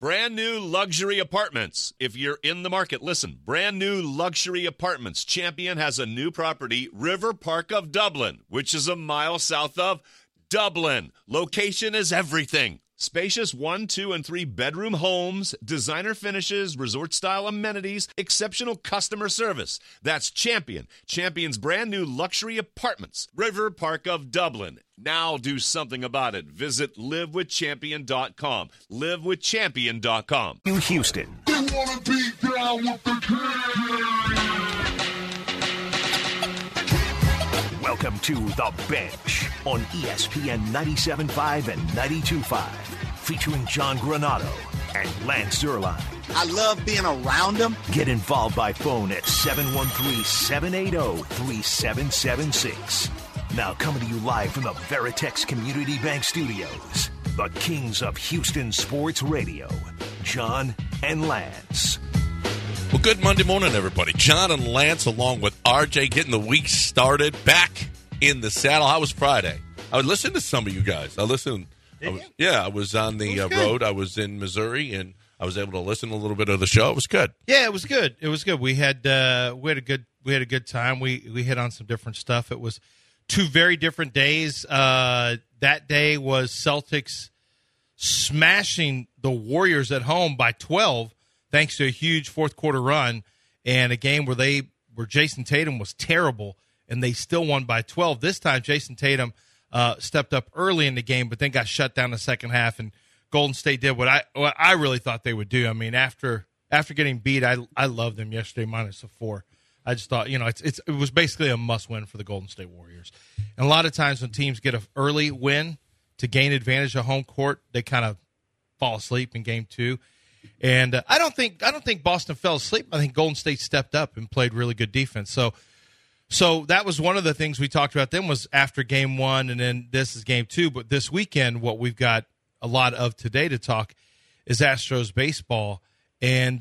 Brand new luxury apartments. If you're in the market, listen. Brand new luxury apartments. Champion has a new property, River Park of Dublin, which is a mile south of Dublin. Location is everything. Spacious 1, 2, and 3 bedroom homes, designer finishes, resort-style amenities, exceptional customer service. That's Champion. Champion's brand new luxury apartments, River Park of Dublin. Now do something about it. Visit livewithchampion.com. Livewithchampion.com. New Houston. They wanna be down with the king. Welcome to The Bench on ESPN 97.5 and 92.5, featuring John Granado and Lance Zierlein. I love being around them. Get involved by phone at 713-780-3776. Now coming to you live from the Veritex Community Bank Studios, the kings of Houston sports radio, John and Lance. Well, good Monday morning, everybody. John and Lance, along with RJ, getting the week started. Back in the saddle. How was Friday? I would listen to some of you guys. I was on the road. I was in Missouri, and I was able to listen to a little bit of the show. It was good. Yeah, it was good. It was good. We had a good time. We hit on some different stuff. It was 2 very different days. That day was Celtics smashing the Warriors at home by 12. Thanks to a huge fourth quarter run and a game where Jason Tatum was terrible and they still won by 12. This time, Jason Tatum stepped up early in the game, but then got shut down in the second half. And Golden State did what I really thought they would do. I mean, after getting beat, I loved them yesterday minus a 4. I just thought, it was basically a must win for the Golden State Warriors. And a lot of times when teams get an early win to gain advantage of home court, they kind of fall asleep in game 2. And I don't think Boston fell asleep. I think Golden State stepped up and played really good defense. So that was one of the things we talked about then was after game 1, and then this is game 2. But this weekend, what we've got a lot of today to talk is Astros baseball and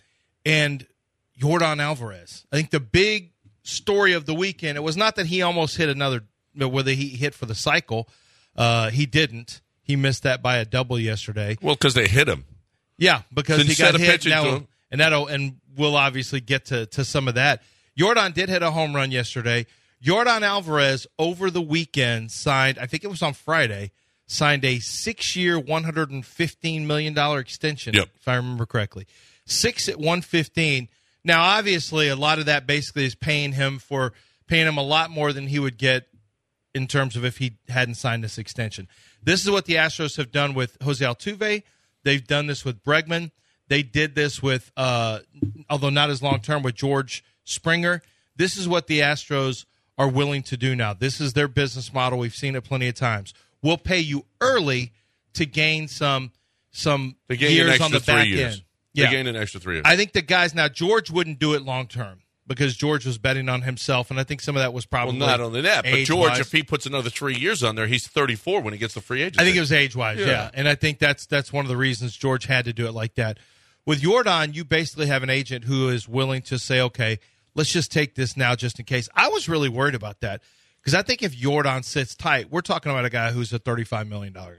Yordan Alvarez. I think the big story of the weekend, it was not that he almost hit whether he hit for the cycle. He didn't. He missed that by a double yesterday. Well, because they hit him. Yeah, because he got hit now, and we'll obviously get to some of that. Yordan did hit a home run yesterday. Yordan Alvarez over the weekend signed, I think it was on Friday, signed a 6-year, $115 million extension, if I remember correctly. 6 at $115. Now, obviously, a lot of that basically is paying him a lot more than he would get in terms of if he hadn't signed this extension. This is what the Astros have done with Jose Altuve. They've done this with Bregman. They did this with, although not as long-term, with George Springer. This is what the Astros are willing to do now. This is their business model. We've seen it plenty of times. We'll pay you early to gain some years on the back end. Yeah. They gain an extra 3 years. I think the guys now, George wouldn't do it long-term because George was betting on himself, and I think some of that was probably not only that, but George, if he puts another 3 years on there, he's 34 when he gets the free agency. I think it was age-wise, yeah. And I think that's one of the reasons George had to do it like that. With Yordan, you basically have an agent who is willing to say, okay, let's just take this now just in case. I was really worried about that because I think if Yordan sits tight, we're talking about a guy who's a $35 million guy.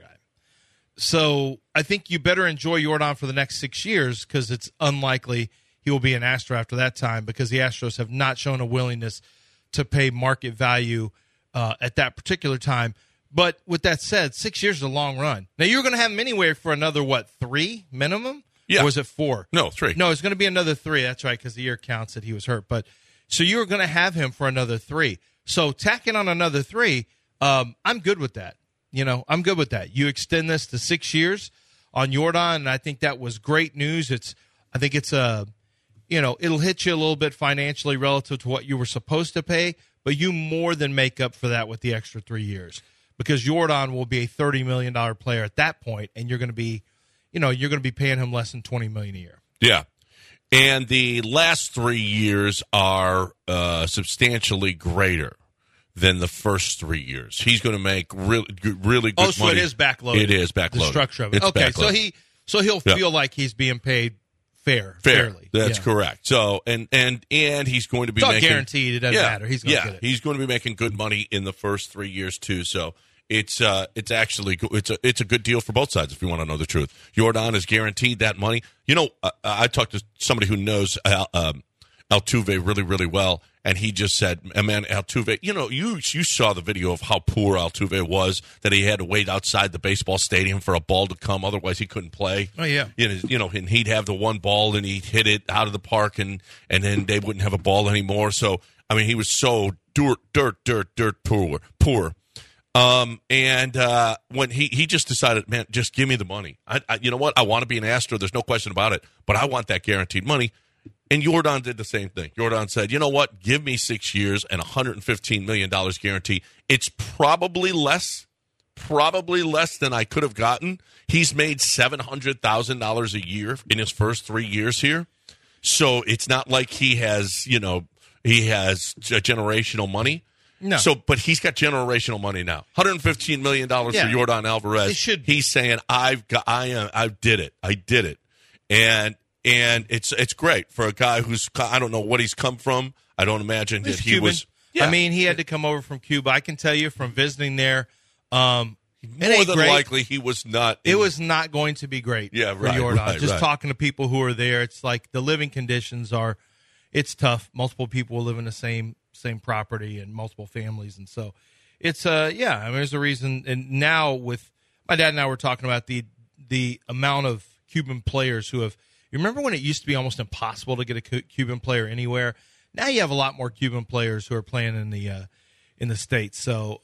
So I think you better enjoy Yordan for the next 6 years because it's unlikely he will be an Astro after that time because the Astros have not shown a willingness to pay market value at that particular time. But with that said, 6 years is a long run. Now, you're going to have him anyway for another, 3 minimum? Yeah. Or was it 4? No, 3. No, it's going to be another 3. That's right, because the year counts that he was hurt. But so you're going to have him for another 3. So tacking on another 3, I'm good with that. I'm good with that. You extend this to 6 years on Yordan, and I think that was great news. I think it's it'll hit you a little bit financially relative to what you were supposed to pay, but you more than make up for that with the extra 3 years because Yordan will be a $30 million player at that point, and you're going to be paying him less than $20 million a year. Yeah. And the last 3 years are substantially greater than the first 3 years. He's going to make really good money. Oh, so it is backloaded. It is backloaded. The structure of it. It's okay, backloaded. so he'll feel like he's being paid fairly. That's correct. So and he's going to be it's all making guaranteed. It doesn't matter. He's going to get it. He's going to be making good money in the first 3 years too. So it's actually it's a good deal for both sides if you want to know the truth. Jordan is guaranteed that money. You know, I talked to somebody who knows Altuve really, really well, and he just said, man, Altuve, you know, you saw the video of how poor Altuve was, that he had to wait outside the baseball stadium for a ball to come, otherwise he couldn't play. Oh, yeah. You know, and he'd have the one ball, and he'd hit it out of the park, and then they wouldn't have a ball anymore. So, I mean, he was so dirt poor. And when he just decided, man, just give me the money. I you know what? I want to be an Astro. There's no question about it, but I want that guaranteed money. And Jordan did the same thing. Jordan said, you know what? Give me 6 years and $115 million guarantee. It's probably less than I could have gotten. He's made $700,000 a year in his first 3 years here. So it's not like he has generational money. No. So, but he's got generational money now. $115 million for Jordan Alvarez. He's saying, I did it. And it's great for a guy who's, I don't know what he's come from. I don't imagine that he was. Yeah. I mean, he had to come over from Cuba. I can tell you from visiting there, more than likely he was not. It was not going to be great for Jordan. Just talking to people who are there, it's like the living conditions it's tough. Multiple people live in the same property and multiple families. And so it's, I mean, there's a reason. And now with my dad and I were talking about the amount of Cuban players who have, you remember when it used to be almost impossible to get a Cuban player anywhere? Now you have a lot more Cuban players who are playing in the States. So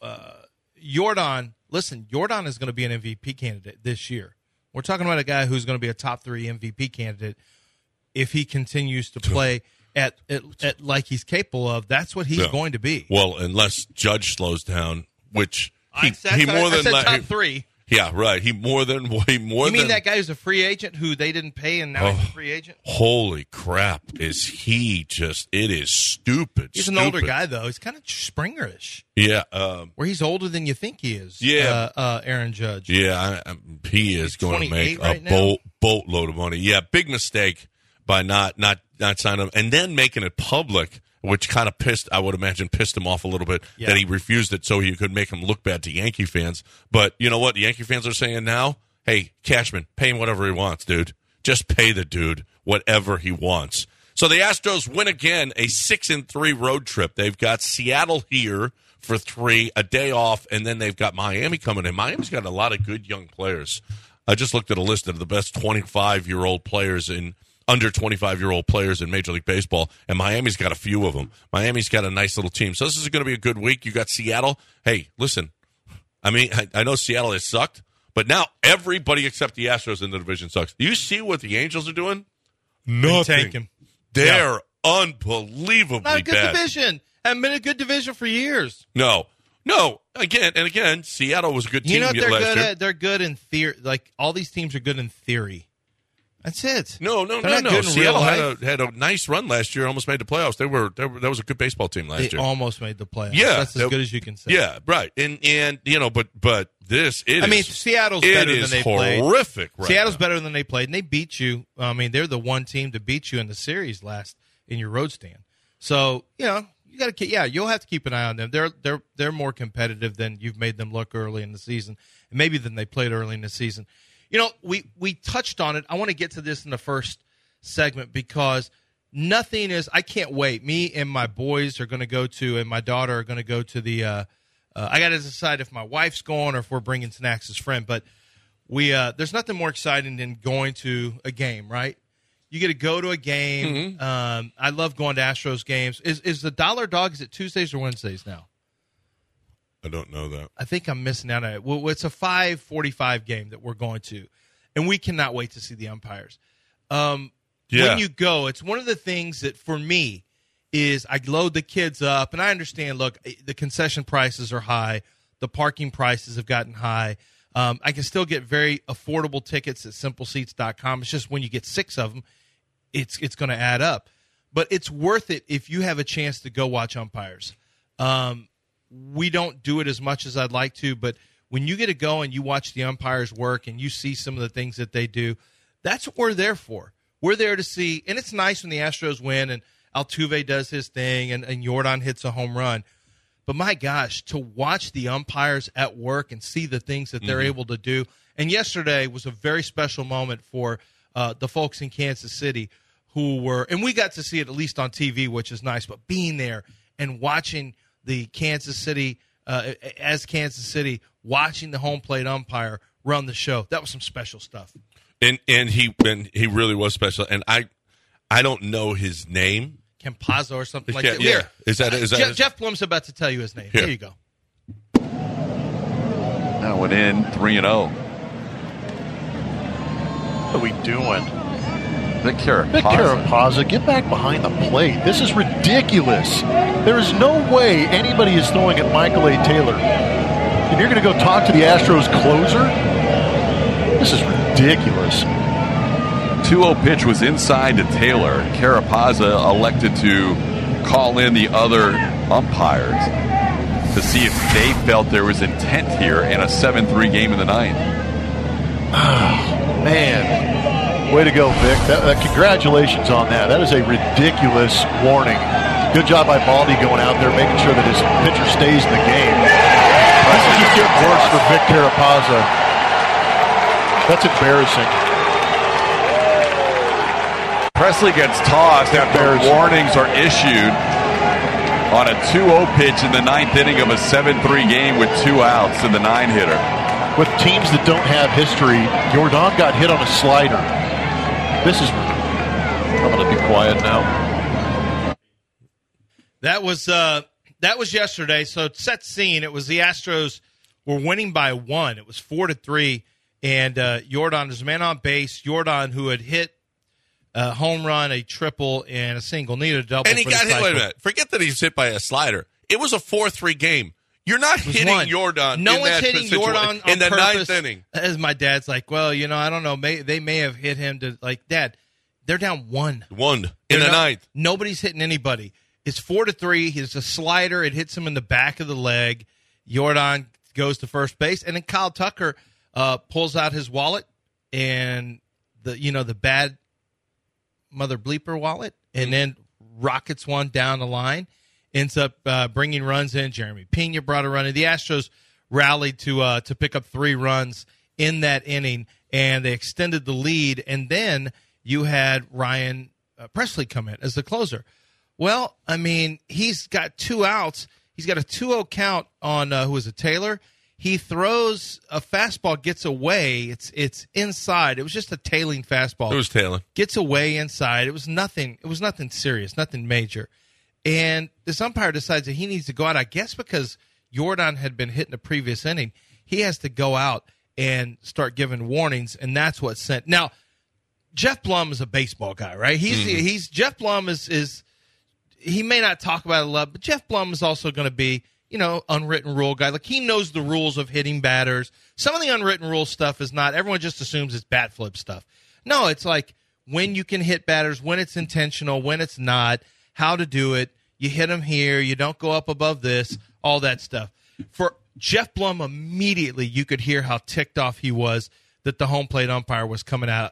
Jordan is going to be an MVP candidate this year. We're talking about a guy who's going to be a top 3 MVP candidate if he continues to play at like he's capable of. That's what he's going to be. Well, unless Judge slows down, which I said top 3. Yeah, right. He more than. You mean that guy who's a free agent who they didn't pay and now he's a free agent? Holy crap! Is he just? It is stupid. He's an older guy though. He's kind of Springer-ish. Yeah, where he's older than you think he is. Yeah, Aaron Judge. Yeah, he is going to make a boatload of money. Yeah, big mistake by not signing him and then making it public. Which kind of pissed him off a little bit that he refused it so he could make him look bad to Yankee fans. But you know what? The Yankee fans are saying now, hey, Cashman, pay him whatever he wants, dude. Just pay the dude whatever he wants. So the Astros win again, a 6-3 road trip. They've got Seattle here for 3, a day off, and then they've got Miami coming in. Miami's got a lot of good young players. I just looked at a list of the best 25-year-old players under 25-year-old players in Major League Baseball, and Miami's got a few of them. Miami's got a nice little team. So this is going to be a good week. You got Seattle. Hey, listen, I mean, I know Seattle has sucked, but now everybody except the Astros in the division sucks. You see what the Angels are doing? Nothing. They're unbelievably not a good bad. Division. Haven't been a good division for years. No. Again, Seattle was a good team. You know what last year. They're good in theory. Like, all these teams are good in theory. That's it. No. Seattle had a nice run last year. Almost made the playoffs. That was a good baseball team last year. They almost made the playoffs. Yeah, that's as good as you can say. Yeah, right. And you know, but this it is. I mean, Seattle's better than they played. Horrific. Right Seattle's now. better than they played, and they beat you. I mean, they're the one team to beat you in the series last in your road stand. So you know you got to. Yeah, you'll have to keep an eye on them. They're more competitive than you've made them look early in the season, and maybe than they played early in the season. You know, we touched on it. I want to get to this in the first segment because nothing is – I can't wait. Me and my boys are going to go to – and my daughter are going to go to the I got to decide if my wife's going or if we're bringing snacks as friend. But there's nothing more exciting than going to a game, right? You get to go to a game. Mm-hmm. I love going to Astros games. Is the Dollar Dog – is it Tuesdays or Wednesdays now? I don't know that. I think I'm missing out on it. Well, it's a 5:45 game that we're going to, and we cannot wait to see the umpires. When you go, it's one of the things that for me is I load the kids up, and I understand, look, the concession prices are high. The parking prices have gotten high. I can still get very affordable tickets at SimpleSeats.com. It's just when you get 6 of them, it's going to add up. But it's worth it if you have a chance to go watch umpires. We don't do it as much as I'd like to, but when you get to go and you watch the umpires work and you see some of the things that they do, that's what we're there for. We're there to see, and it's nice when the Astros win and Altuve does his thing and Jordan hits a home run. But my gosh, to watch the umpires at work and see the things that they're able to do. And yesterday was a very special moment for the folks in Kansas City who were, and we got to see it at least on TV, which is nice, but being there and watching the Kansas City, Kansas City, watching the home plate umpire run the show, that was some special stuff. And he really was special. And I don't know his name. Campazzo or something like that. Yeah. Is that Jeff Blum's about to tell you his name. Here you go. Now it in 3-0. What are we doing? Vic Carapazza, get back behind the plate. This is ridiculous. There is no way anybody is throwing at Michael A. Taylor. And you're going to go talk to the Astros closer? This is ridiculous. 2-0 pitch was inside to Taylor. Carapazza elected to call in the other umpires to see if they felt there was intent here in a 7-3 game in the ninth. Oh, man. Way to go, Vic. Congratulations on that. That is a ridiculous warning. Good job by Baldy going out there, making sure that his pitcher stays in the game. This is just getting worse for Vic Carapazza. That's embarrassing. Presley gets tossed after warnings are issued on a 2-0 pitch in the ninth inning of a 7-3 game with 2 outs to the 9-hitter. With teams that don't have history, Jordan got hit on a slider. I'm going to be quiet now. That was yesterday. So set scene. It was the Astros were winning by 1. It was 4-3, and Jordan was man on base. Jordan, who had hit a home run, a triple, and a single, needed a double. And he got hit. Wait a minute. Forget that he was hit by a slider. It was a 4-3 game. You're not hitting Jordan. No one's hitting Jordan in the purpose. ninth inning. As my dad's like, well, I don't know. They may have hit him to Dad. They're down 1. 1 in the ninth. Nobody's hitting anybody. It's 4-3. He's a slider. It hits him in the back of the leg. Jordan goes to first base, and then Kyle Tucker pulls out his wallet and the bad mother bleeper wallet, and then rockets one down the line. Ends up bringing runs in. Jeremy Pena brought a run in. The Astros rallied to pick up 3 runs in that inning, and they extended the lead. And then you had Ryan Presley come in as the closer. Well, I mean, he's got 2 outs. He's got a 2-0 count on who is it, Taylor? He throws a fastball, gets away. It's inside. It was just a tailing fastball. It was tailing. Gets away inside. It was nothing serious, nothing major. And this umpire decides that he needs to go out, I guess because Jordan had been hit in the previous inning. He has to go out and start giving warnings, and that's what sent. Now, Jeff Blum is a baseball guy, right? He's Jeff Blum is he may not talk about it a lot, but Jeff Blum is also going to be, unwritten rule guy. Like, he knows the rules of hitting batters. Some of the unwritten rule stuff is not. Everyone just assumes it's bat flip stuff. No, it's like when you can hit batters, when it's intentional, when it's not, how to do it. You hit them here. You don't go up above this, all that stuff. For Jeff Blum, immediately you could hear how ticked off he was that the home plate umpire was coming out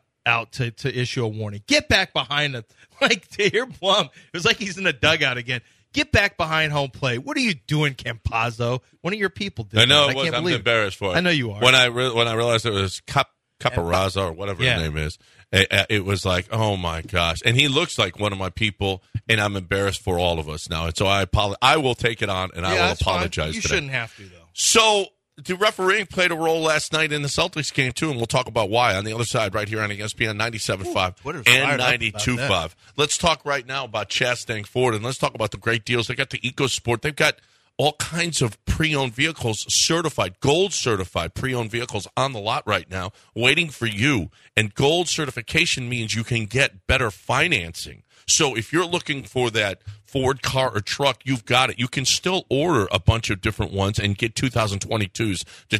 to issue a warning. Get back behind him. Like, to hear Blum, it was like he's in the dugout again. Get back behind home plate. What are you doing, Campazzo? One of your people did I know that. it was. I'm embarrassed for it. I know you are. When I realized it was Caparazzo or whatever his name is, it was like, oh my gosh. And he looks like one of my people, and I'm embarrassed for all of us now. And so I will take it on, and I will apologize. Fine. You today. shouldn't have to, though. So the refereeing played a role last night in the Celtics game, too, and we'll talk about why on the other side right here on ESPN 97.5 and 92.5. Let's talk right now about Chastang Ford, and let's talk about the great deals. They got the EcoSport. They've got all kinds of pre-owned vehicles certified, gold certified pre-owned vehicles on the lot right now waiting for you. And gold certification means you can get better financing. So if you're looking for that Ford car or truck, you've got it. You can still order a bunch of different ones and get 2022s. The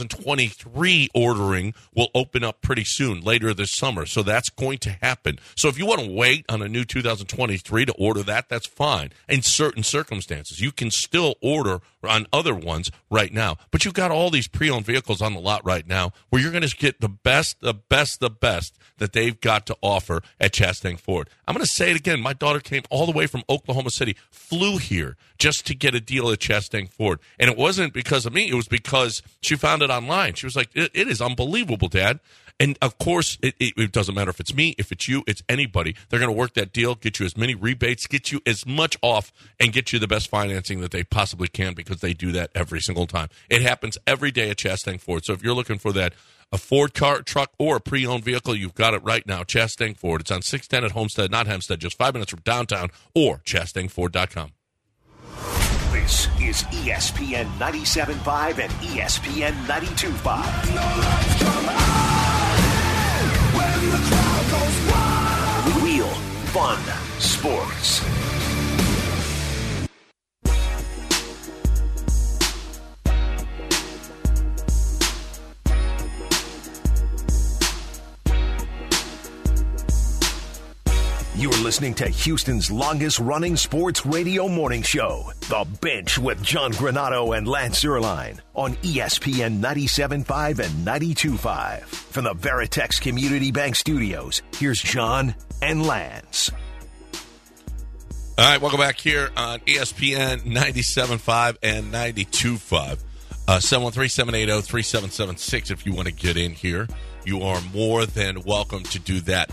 2023 ordering will open up pretty soon, later this summer. So that's going to happen. So if you want to wait on a new 2023 to order that, that's fine. In certain circumstances, you can still order on other ones right now. But you've got all these pre-owned vehicles on the lot right now where you're going to get the best that they've got to offer at Chastang Ford. I'm going to say say it again. My daughter came all the way from Oklahoma City, flew here just to get a deal at Chastang Ford. And it wasn't because of me. It was because she found it online. She was like, it is unbelievable, Dad. And, of course, it doesn't matter if it's me, if it's you, it's anybody. They're going to work that deal, get you as many rebates, get you as much off, and get you the best financing that they possibly can because they do that every single time. It happens every day at Chastang Ford. So if you're looking for that, a Ford car, truck, or a pre-owned vehicle, you've got it right now. Chastang Ford. It's on 610 at Homestead, not Hempstead, just 5 minutes from downtown, or ChastangFord.com. This is ESPN 97.5 and ESPN 92.5. Real fun sports. You're listening to Houston's longest-running sports radio morning show, The Bench with John Granato and Lance Zierlein on ESPN 97.5 and 92.5. From the Veritex Community Bank Studios, here's John and Lance. All right, welcome back here on ESPN 97.5 and 92.5. 713-780-3776 if you want to get in here. You are more than welcome to do that.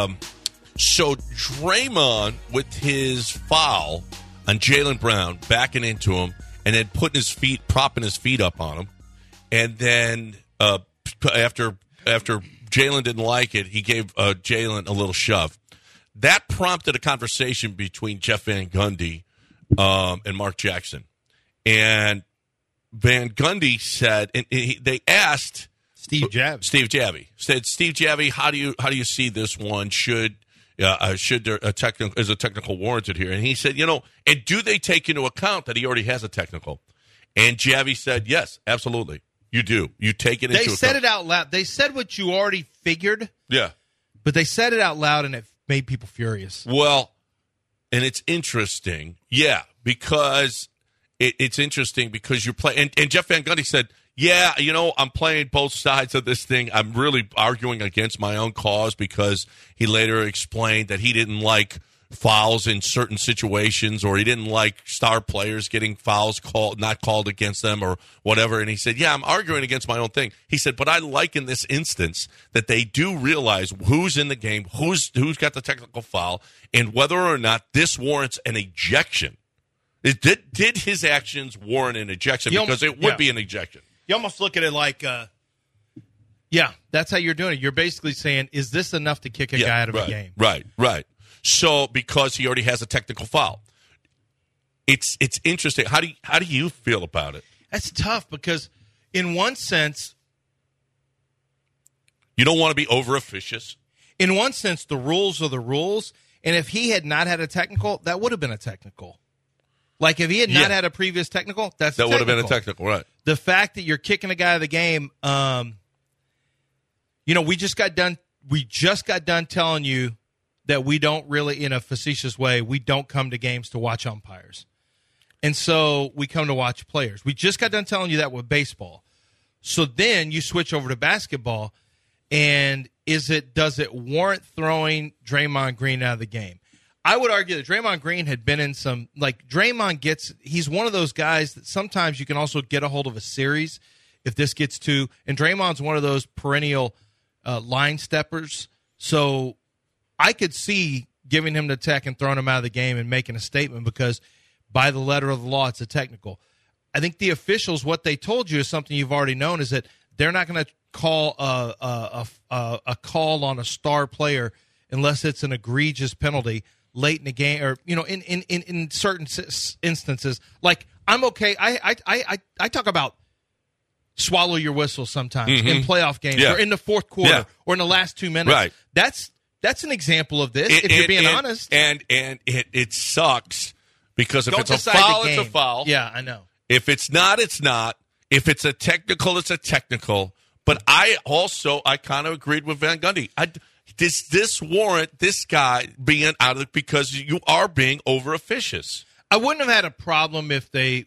So Draymond, with his foul on Jaylen Brown, backing into him, and then propping his feet up on him, and then after Jaylen didn't like it, he gave Jaylen a little shove. That prompted a conversation between Jeff Van Gundy and Mark Jackson. And Van Gundy said, and they asked Steve Javie said, Steve Javie, how do you see this one? Should there is a technical warranted here? And he said, and do they take into account that he already has a technical? And Javie said, yes, absolutely. You do. You take it into account. They said it out loud. They said what you already figured. Yeah. But they said it out loud, and it made people furious. Well, and it's interesting. Yeah, because it's interesting because you're playing. And Jeff Van Gundy said, yeah, I'm playing both sides of this thing. I'm really arguing against my own cause because he later explained that he didn't like fouls in certain situations, or he didn't like star players getting fouls not called against them or whatever. And he said, yeah, I'm arguing against my own thing. He said, but I like in this instance that they do realize who's in the game, who's got the technical foul, and whether or not this warrants an ejection. Did his actions warrant an ejection? Because it would be an ejection. You almost look at it like, that's how you're doing it. You're basically saying, is this enough to kick a guy out of a game? Right. So, because he already has a technical foul. It's interesting. How do you feel about it? That's tough because, in one sense, you don't want to be over officious. In one sense, the rules are the rules, and if he had not had a technical, that would have been a technical. Like if he had not had a previous technical, that would have been a technical, right? The fact that you're kicking a guy out of the game, we just got done telling you that we don't really, in a facetious way, we don't come to games to watch umpires. And so we come to watch players. We just got done telling you that with baseball. So then you switch over to basketball, and does it warrant throwing Draymond Green out of the game? I would argue that Draymond Green had been in some, he's one of those guys that sometimes you can also get a hold of a series if this gets to, and Draymond's one of those perennial line steppers. So I could see giving him the tech and throwing him out of the game and making a statement because by the letter of the law, it's a technical. I think the officials, what they told you is something you've already known, is that they're not going to call a call on a star player unless it's an egregious penalty late in the game, or in certain instances. Like, I'm okay. I talk about swallow your whistle sometimes in playoff games or in the fourth quarter or in the last 2 minutes. Right. That's an example of this. If you're being honest, and it sucks because if it's a foul, it's a foul. Yeah, I know. If it's not, it's not. If it's a technical, it's a technical. But I kind of agreed with Van Gundy. Does this warrant this guy being out of it because you are being over officious? I wouldn't have had a problem if they.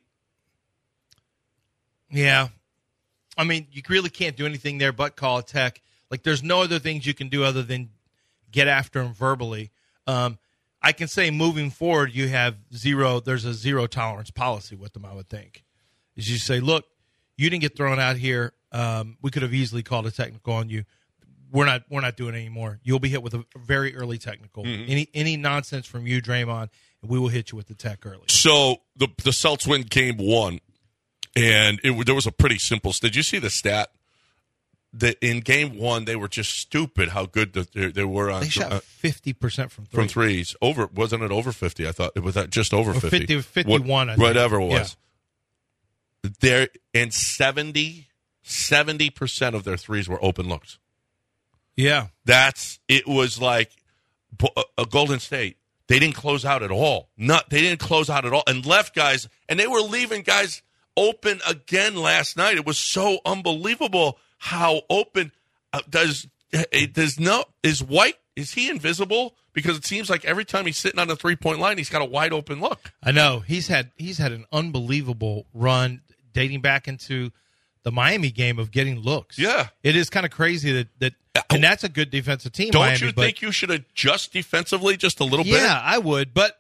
Yeah, I mean, you really can't do anything there but call a tech. Like, there's no other things you can do other than get after him verbally. I I can say moving forward, you have there's a zero tolerance policy with them, I would think. Is you say, look, you didn't get thrown out here. We could have easily called a technical on you. We're not doing it anymore. You'll be hit with a very early technical. Any nonsense from you, Draymond, and we will hit you with the tech early. So the Celtics win game 1, and there was a pretty simple. Did you see the stat? That in game 1 they were just stupid how good they were on. They shot 50% from threes. Wasn't it over 50? I thought it was just over 50. 51. I think. Whatever it was. Yeah. There and 70% of their threes were open looks. Yeah, it was like a Golden State. They didn't close out at all. They didn't close out at all, and left guys, and they were leaving guys open again last night. It was so unbelievable how open. Is White? Is he invisible? Because it seems like every time he's sitting on the 3-point line, he's got a wide open look. I know he's had an unbelievable run dating back into the Miami game of getting looks. Yeah, it is kind of crazy that and that's a good defensive team. Don't Miami, you think you should adjust defensively just a little bit? Yeah, I would, but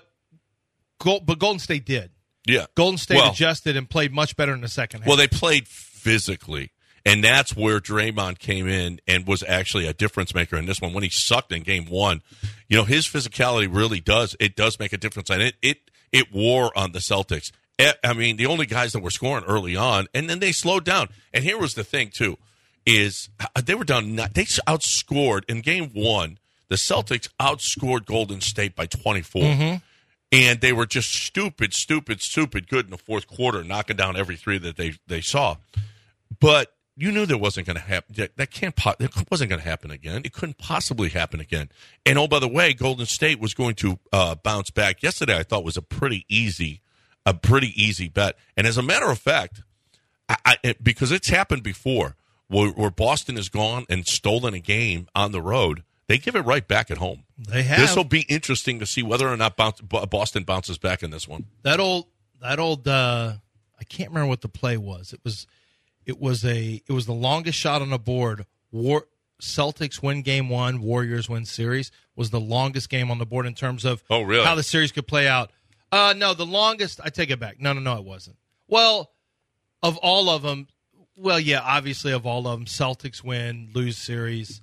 Golden State did. Yeah, Golden State adjusted and played much better in the second half. Well, they played physically, and that's where Draymond came in and was actually a difference maker in this one. When he sucked in game 1, his physicality really does make a difference, and it wore on the Celtics. I mean, the only guys that were scoring early on, and then they slowed down. And here was the thing, too, is they were down. They outscored in game 1. The Celtics outscored Golden State by 24. Mm-hmm. And they were just stupid good in the fourth quarter, knocking down every three that they saw. But you knew that wasn't going to happen. It wasn't going to happen again. It couldn't possibly happen again. And, oh, by the way, Golden State was going to bounce back. Yesterday I thought was a pretty easy bet. And as a matter of fact, because it's happened before, where Boston has gone and stolen a game on the road, they give it right back at home. They have. This will be interesting to see whether or not Boston bounces back in this one. That old. I can't remember what the play was. It was the longest shot on the board. Celtics win game 1, Warriors win series. Was the longest game on the board in terms of how the series could play out. No, the longest. I take it back. No, it wasn't. Well, of all of them, obviously of all of them, Celtics win, lose series.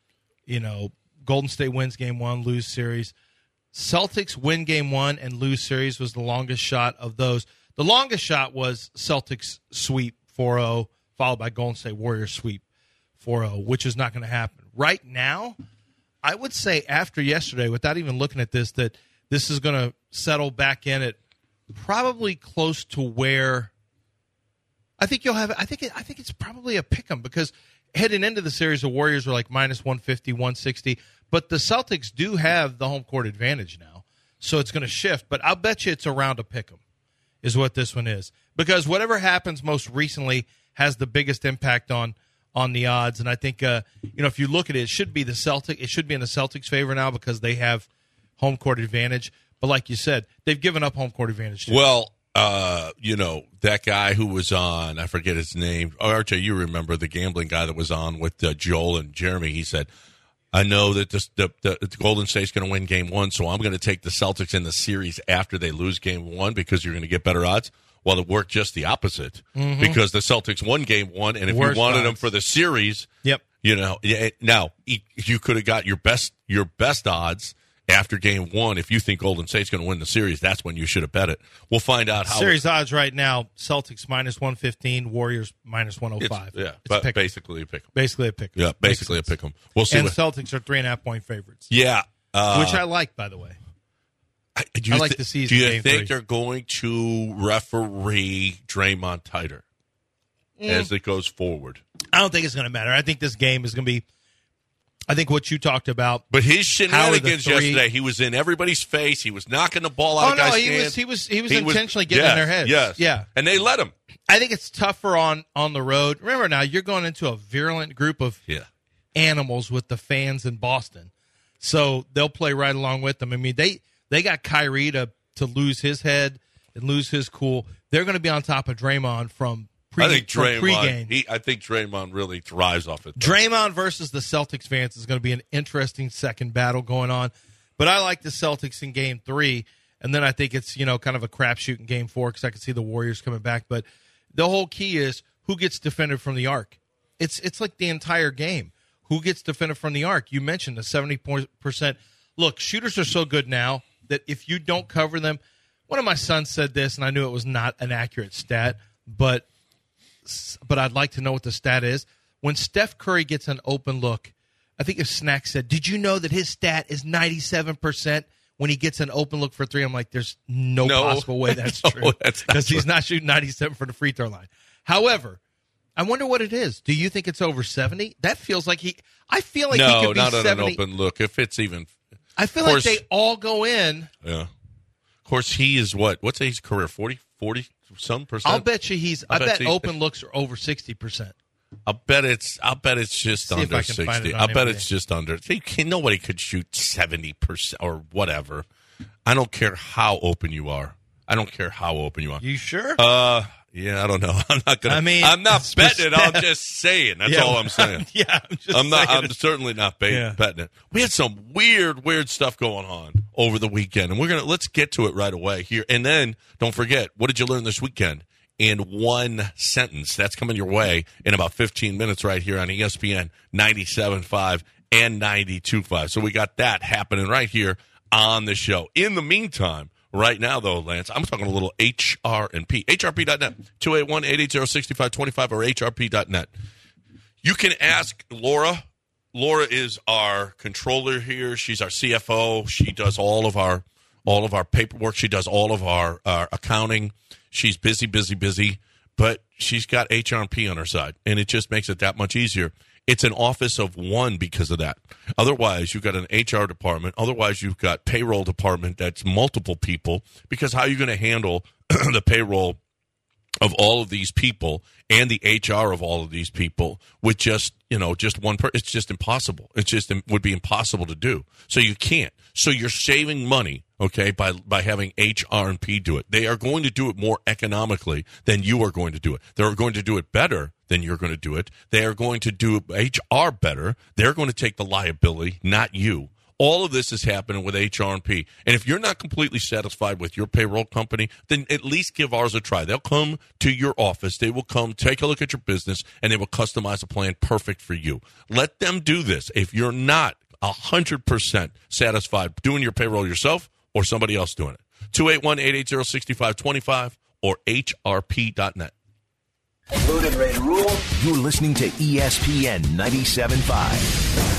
Golden State wins game 1, lose series. Celtics win game 1 and lose series was the longest shot of those. The longest shot was Celtics sweep 4-0, followed by Golden State Warriors sweep 4-0, which is not going to happen. Right now, I would say after yesterday, without even looking at this, that this is going to settle back in at probably close to where I think you'll have. I think it's probably a pick 'em because heading into the series, the Warriors are like minus 150, 160, but the Celtics do have the home court advantage now, so it's going to shift. But I'll bet you it's around a pick 'em is what this one is, because whatever happens most recently has the biggest impact on the odds. And I think if you look at it, it should be in the Celtics' favor now because they have home court advantage. But like you said, they've given up home court advantage too. Well, that guy who was on, I forget his name. RJ, you remember the gambling guy that was on with Joel and Jeremy. He said, I know that the Golden State's going to win game 1, so I'm going to take the Celtics in the series after they lose game 1 because you're going to get better odds. Well, it worked just the opposite because the Celtics won game 1, and if you wanted them for the series, now you could have got your best odds after game 1. If you think Golden State's going to win the series, that's when you should have bet it. We'll find out how. Series odds right now: Celtics minus 115, Warriors minus 105. But basically a pick 'em. Basically a pick 'em. Yeah, basically a pick 'em. We'll see. And Celtics are 3.5-point favorites. Yeah, which I like, by the way. I like to see. Do you think they're going to referee Draymond tighter as it goes forward? I don't think it's going to matter. I think this game is going to be. I think what you talked about. But his shenanigans yesterday, he was in everybody's face. He was knocking the ball out of guys' hands. He was intentionally getting in their heads. Yes. Yeah. And they let him. I think it's tougher on the road. Remember now, you're going into a virulent group of animals with the fans in Boston. So they'll play right along with them. I mean, they got Kyrie to lose his head and lose his cool. They're going to be on top of Draymond from pregame. I think Draymond really thrives off it. Draymond versus the Celtics fans is going to be an interesting second battle going on. But I like the Celtics in Game 3, and then I think it's, kind of a crapshoot in Game 4 because I can see the Warriors coming back. But the whole key is who gets defended from the arc. It's like the entire game. Who gets defended from the arc? You mentioned the 70%. Look, shooters are so good now that if you don't cover them, one of my sons said this, and I knew it was not an accurate stat, but I'd like to know what the stat is. When Steph Curry gets an open look, I think if Snack said, did you know that his stat is 97% when he gets an open look for three? I'm like, there's no possible way that's true. Because he's not shooting 97 for the free throw line. However, I wonder what it is. Do you think it's over 70? That feels like I feel like he could be 70. No, not on an open look. If it's even. I feel like they all go in. Yeah. Of course, he is what's his career? 40 some percent? I'll bet you I bet open looks are over 60%. I'll bet it's just under 60. I bet it's just under. Nobody could shoot 70% or whatever. I don't care how open you are. You sure? Yeah, I don't know. I'm not gonna. I'm not betting it. I'm just saying. That's all I'm saying. Yeah, I'm certainly not betting it. We had some weird stuff going on over the weekend, and let's get to it right away here. And then don't forget, what did you learn this weekend? In one sentence. That's coming your way in about 15 minutes right here on ESPN 97.5 and 92.5. So we got that happening right here on the show. In the meantime, right now, though, Lance, I'm talking a little HRP. HRP.net, 281-880-6525 or HRP.net. You can ask Laura. Laura is our controller here. She's our CFO. She does all of our paperwork. She does all of our accounting. She's busy, but she's got HRP on her side, and it just makes it that much easier. It's an office of one because of that. Otherwise, you've got an HR department. Otherwise, you've got payroll department that's multiple people, because how are you going to handle the payroll of all of these people and the HR of all of these people with just one person? It's just impossible. It would be impossible to do. So you can't. So you're saving money, okay, by having HR&P do it. They are going to do it more economically than you are going to do it. They're going to do it better than you're going to do it. They are going to do HR better. They're going to take the liability, not you. All of this is happening with HR&P. And if you're not completely satisfied with your payroll company, then at least give ours a try. They'll come to your office. They will come take a look at your business, and they will customize a plan perfect for you. Let them do this. If you're not 100% satisfied doing your payroll yourself or somebody else doing it, 281-880-6525 or hrp.net. Load and ready to rule. You're listening to ESPN 97.5.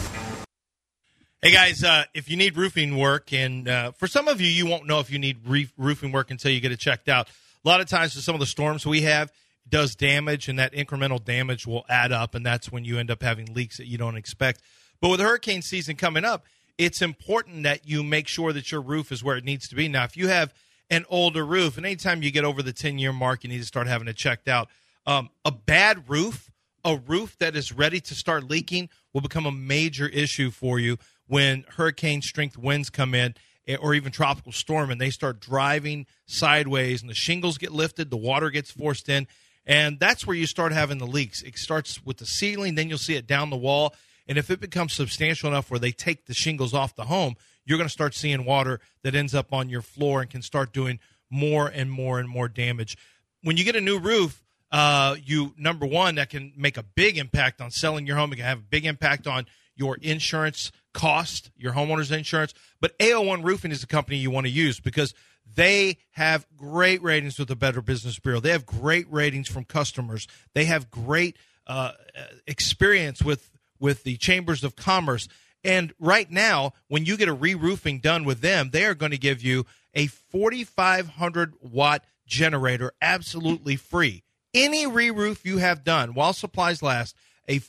Hey, guys, if you need roofing work, and for some of you, you won't know if you need roofing work until you get it checked out. A lot of times with some of the storms we have, it does damage, and that incremental damage will add up, and that's when you end up having leaks that you don't expect. But with hurricane season coming up, it's important that you make sure that your roof is where it needs to be. Now, if you have an older roof, and anytime you get over the 10-year mark, you need to start having it checked out. A bad roof, a roof that is ready to start leaking, will become a major issue for you when hurricane-strength winds come in, or even tropical storm, and they start driving sideways, and the shingles get lifted, the water gets forced in, and that's where you start having the leaks. It starts with the ceiling, then you'll see it down the wall, and if it becomes substantial enough where they take the shingles off the home, you're going to start seeing water that ends up on your floor and can start doing more and more and more damage. When you get a new roof, number one, that can make a big impact on selling your home. It can have a big impact on your insurance cost, your homeowner's insurance. But AO1 Roofing is the company you want to use because they have great ratings with the Better Business Bureau. They have great ratings from customers. They have great experience with the Chambers of Commerce. And right now, when you get a re-roofing done with them, they are going to give you a 4,500-watt generator absolutely free. Any re-roof you have done while supplies last, a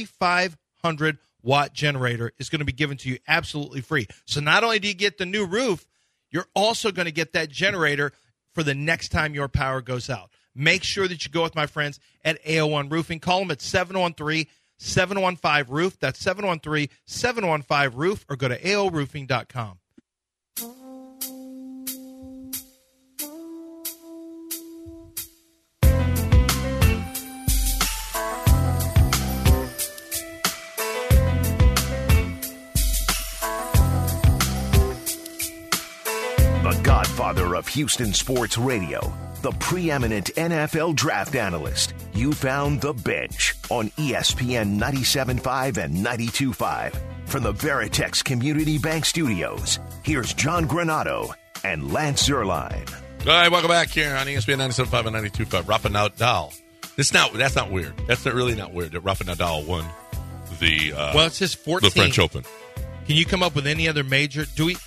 4,500-watt generator is going to be given to you absolutely free. So not only do you get the new roof, you're also going to get that generator for the next time your power goes out. Make sure that you go with my friends at AO1 Roofing. Call them at 713-715-ROOF. That's 713-715-ROOF, or go to AORoofing.com. The godfather of Houston sports radio, the preeminent NFL draft analyst. You found The Bench on ESPN 97.5 and 92.5. From the Veritex Community Bank Studios, here's John Granato and Lance Zierlein. All right, welcome back here on ESPN 97.5 and 92.5. Rafa Nadal. That's not weird. That's really not weird that Rafa Nadal won the it's his 14th. the French Open. Can you come up with any other major?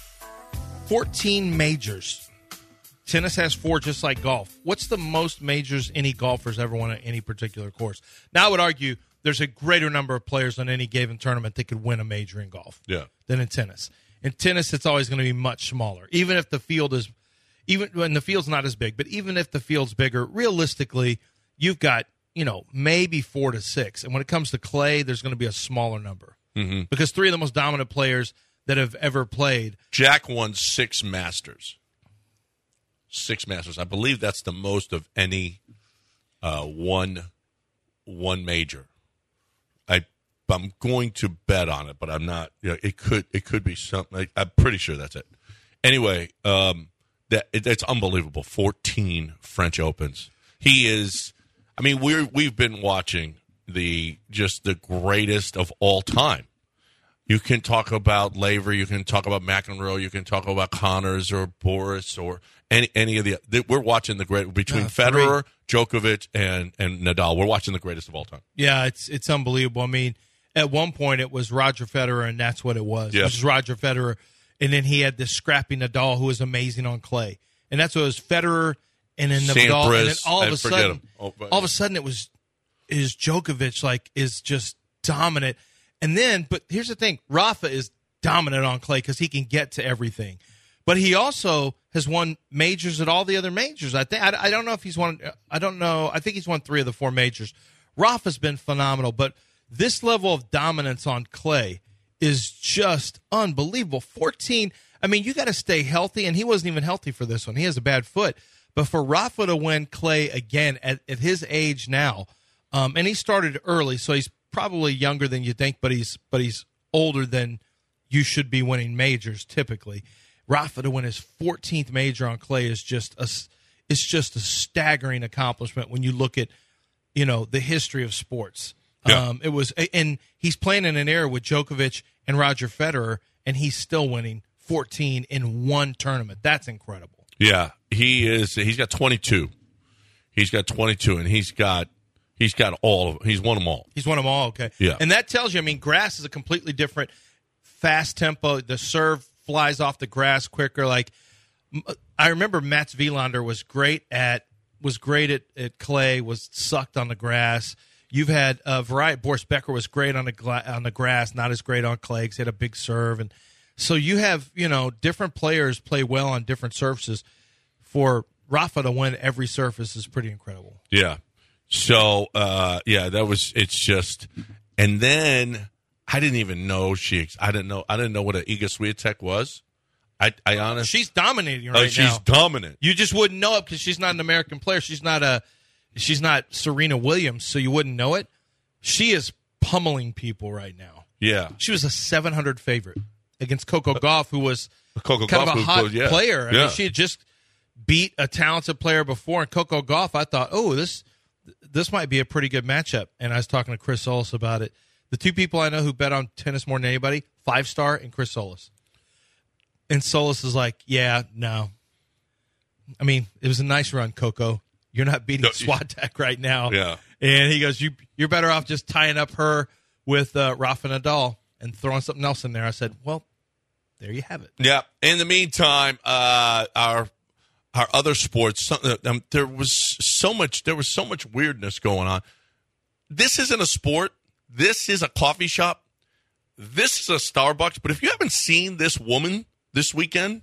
14 majors. Tennis has 4, just like golf. What's the most majors any golfer's ever won at any particular course? Now, I would argue there's a greater number of players on any given tournament that could win a major in golf than in tennis. In tennis, it's always going to be much smaller. Even if the field is, even when the field's not as big, but even if the field's bigger, realistically, you've got, maybe 4 to 6. And when it comes to clay, there's going to be a smaller number. Mm-hmm. Because 3 of the most dominant players that have ever played. Jack won 6 Masters. 6 Masters. I believe that's the most of any one major. I'm going to bet on it, but I'm not. It could be something. I'm pretty sure that's it. Anyway, it's unbelievable. 14 French Opens. He is. I mean, we've been watching the greatest of all time. You can talk about Laver, you can talk about McEnroe, you can talk about Connors or Boris or any of the. We're watching the great between Federer, Djokovic, and Nadal. We're watching the greatest of all time. Yeah, it's unbelievable. I mean, at one point it was Roger Federer, and that's what it was. Yes. It was Roger Federer, and then he had this scrappy Nadal who was amazing on clay, and that's what it was. Federer and then Nadal, and then all of a sudden it was Djokovic is just dominant. And then, but here's the thing, Rafa is dominant on clay because he can get to everything. But he also has won majors at all the other majors. I don't know if he's won. I don't know. I think he's won 3 of the 4 majors. Rafa's been phenomenal, but this level of dominance on clay is just unbelievable. 14. I mean, you got to stay healthy, and he wasn't even healthy for this one. He has a bad foot. But for Rafa to win clay again at his age now, and he started early, so he's probably younger than you think, but he's older than you should be winning majors typically. Rafa to win his 14th major on clay is just a staggering accomplishment when you look at the history of sports. Yeah. It was, and he's playing in an era with Djokovic and Roger Federer, and he's still winning 14 in one tournament. That's incredible. Yeah, he is. He's got 22. He's got 22, and he's got all of them. He's won them all. He's won them all, okay. Yeah. And that tells you, I mean, grass is a completely different fast tempo. The serve flies off the grass quicker. Like, I remember Mats Wilander was great at clay, was sucked on the grass. You've had a variety. Boris Becker was great on the grass, not as great on clay because he had a big serve. And so you have, different players play well on different surfaces. For Rafa to win every surface is pretty incredible. Yeah. So, it's just, and then I didn't even know I didn't know what an Iga Swiatek was. I honestly. She's dominating right now. She's dominant. You just wouldn't know it because she's not an American player. She's not Serena Williams, so you wouldn't know it. She is pummeling people right now. Yeah. She was a 700 favorite against Coco Gauff, who was kind of a hot player. I mean, she had just beat a talented player before, and Coco Gauff, I thought, this might be a pretty good matchup. And I was talking to Chris Solis about it. The 2 people I know who bet on tennis more than anybody, 5-Star and Chris Solis. And Solis is like, yeah, no. I mean, it was a nice run, Coco. You're not beating Swiatek right now. Yeah. And he goes, you're better off just tying up her with Rafa Nadal and throwing something else in there. I said, well, there you have it. Yeah. In the meantime, our other sports, there was so much weirdness going on. This isn't a sport. This is a coffee shop. This is a Starbucks. But if you haven't seen this woman this weekend,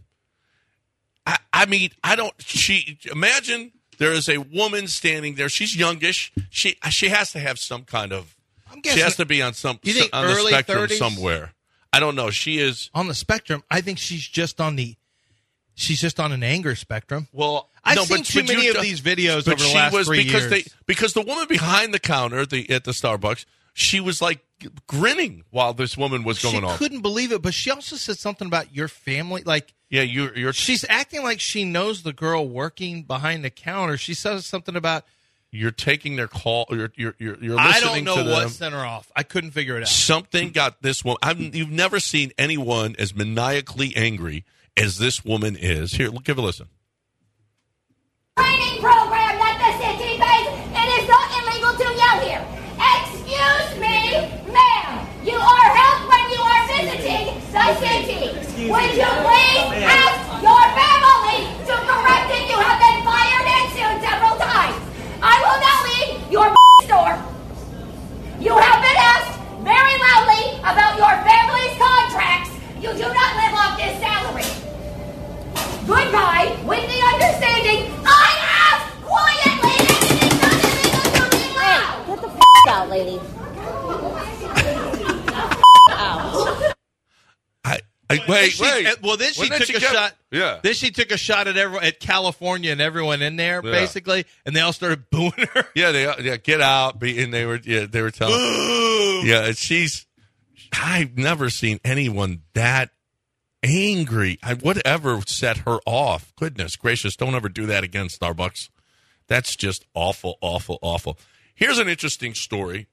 imagine there is a woman standing there. She's youngish. She has to have some kind of. She has to be on on the spectrum 30s? Somewhere. I don't know. She is on the spectrum. I think she's just on an anger spectrum. Well, I've seen too many of these videos over the last 3 years. Because the woman behind the counter at the Starbucks she was like grinning while this woman was going off. She couldn't believe it, but she also said something about your family. Like, yeah, you're. She's acting like she knows the girl working behind the counter. She says something about you're taking their call. You're listening I don't know to them. what sent her off. I couldn't figure it out. Something got this woman. You've never seen anyone as maniacally angry as this woman is. Here, give a listen. Training program that the city pays. It is not illegal to yell here. Excuse me, ma'am. You are helped when you are visiting the city. Would you please ask your family to correct it? You have been fired and sued several times. I will now leave your store. You have been asked very loudly about your family's contracts. You do not live off this salary. Goodbye, with the understanding I asked quietly and it is not illegal to be loud. Get the f*** out, lady. Out. Wait. Well, then she took a shot. Yeah. Then she took a shot at California and everyone in there, basically, and they all started booing her. Yeah, get out. And they were telling. Yeah, I've never seen anyone that angry. Whatever set her off. Goodness gracious, don't ever do that again, Starbucks. That's just awful, awful, awful. Here's an interesting story.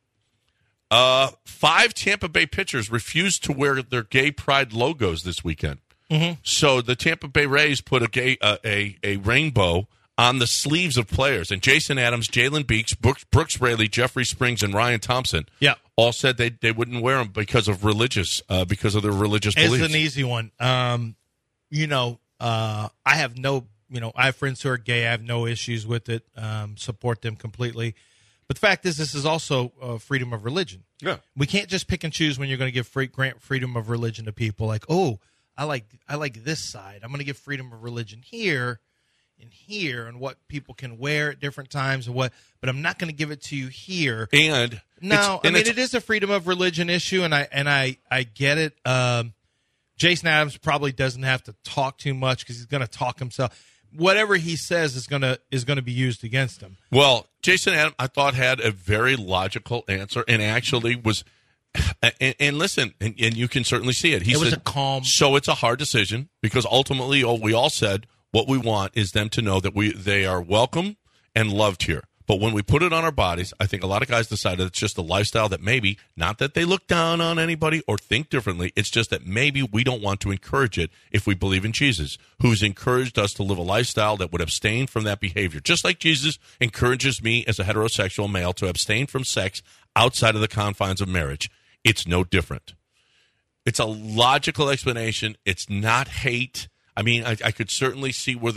5 Tampa Bay pitchers refused to wear their gay pride logos this weekend. Mm-hmm. So the Tampa Bay Rays put a rainbow on the sleeves of players. And Jason Adams, Jalen Beeks, Brooks Raley, Jeffrey Springs, and Ryan Thompson all said they wouldn't wear them because of their religious beliefs. It's an easy one. I have I have friends who are gay. I have no issues with it. Support them completely. But the fact is, this is also freedom of religion. Yeah, we can't just pick and choose when you're going to give grant freedom of religion to people. Like, oh, I like this side. I'm going to give freedom of religion here and here, and what people can wear at different times and what. But I'm not going to give it to you here. And no, it is a freedom of religion issue, and I get it. Jason Adams probably doesn't have to talk too much because he's going to talk himself. Whatever he says is going to be used against him. Well, Jason Adams, I thought, had a very logical answer, and actually was. And listen, and you can certainly see it. He was said, a calm. So it's a hard decision because ultimately, we all said what we want is them to know that they are welcome and loved here. But when we put it on our bodies, I think a lot of guys decided it's just a lifestyle that maybe, not that they look down on anybody or think differently, it's just that maybe we don't want to encourage it if we believe in Jesus, who's encouraged us to live a lifestyle that would abstain from that behavior. Just like Jesus encourages me as a heterosexual male to abstain from sex outside of the confines of marriage. It's no different. It's a logical explanation. It's not hate. I mean, I could certainly see where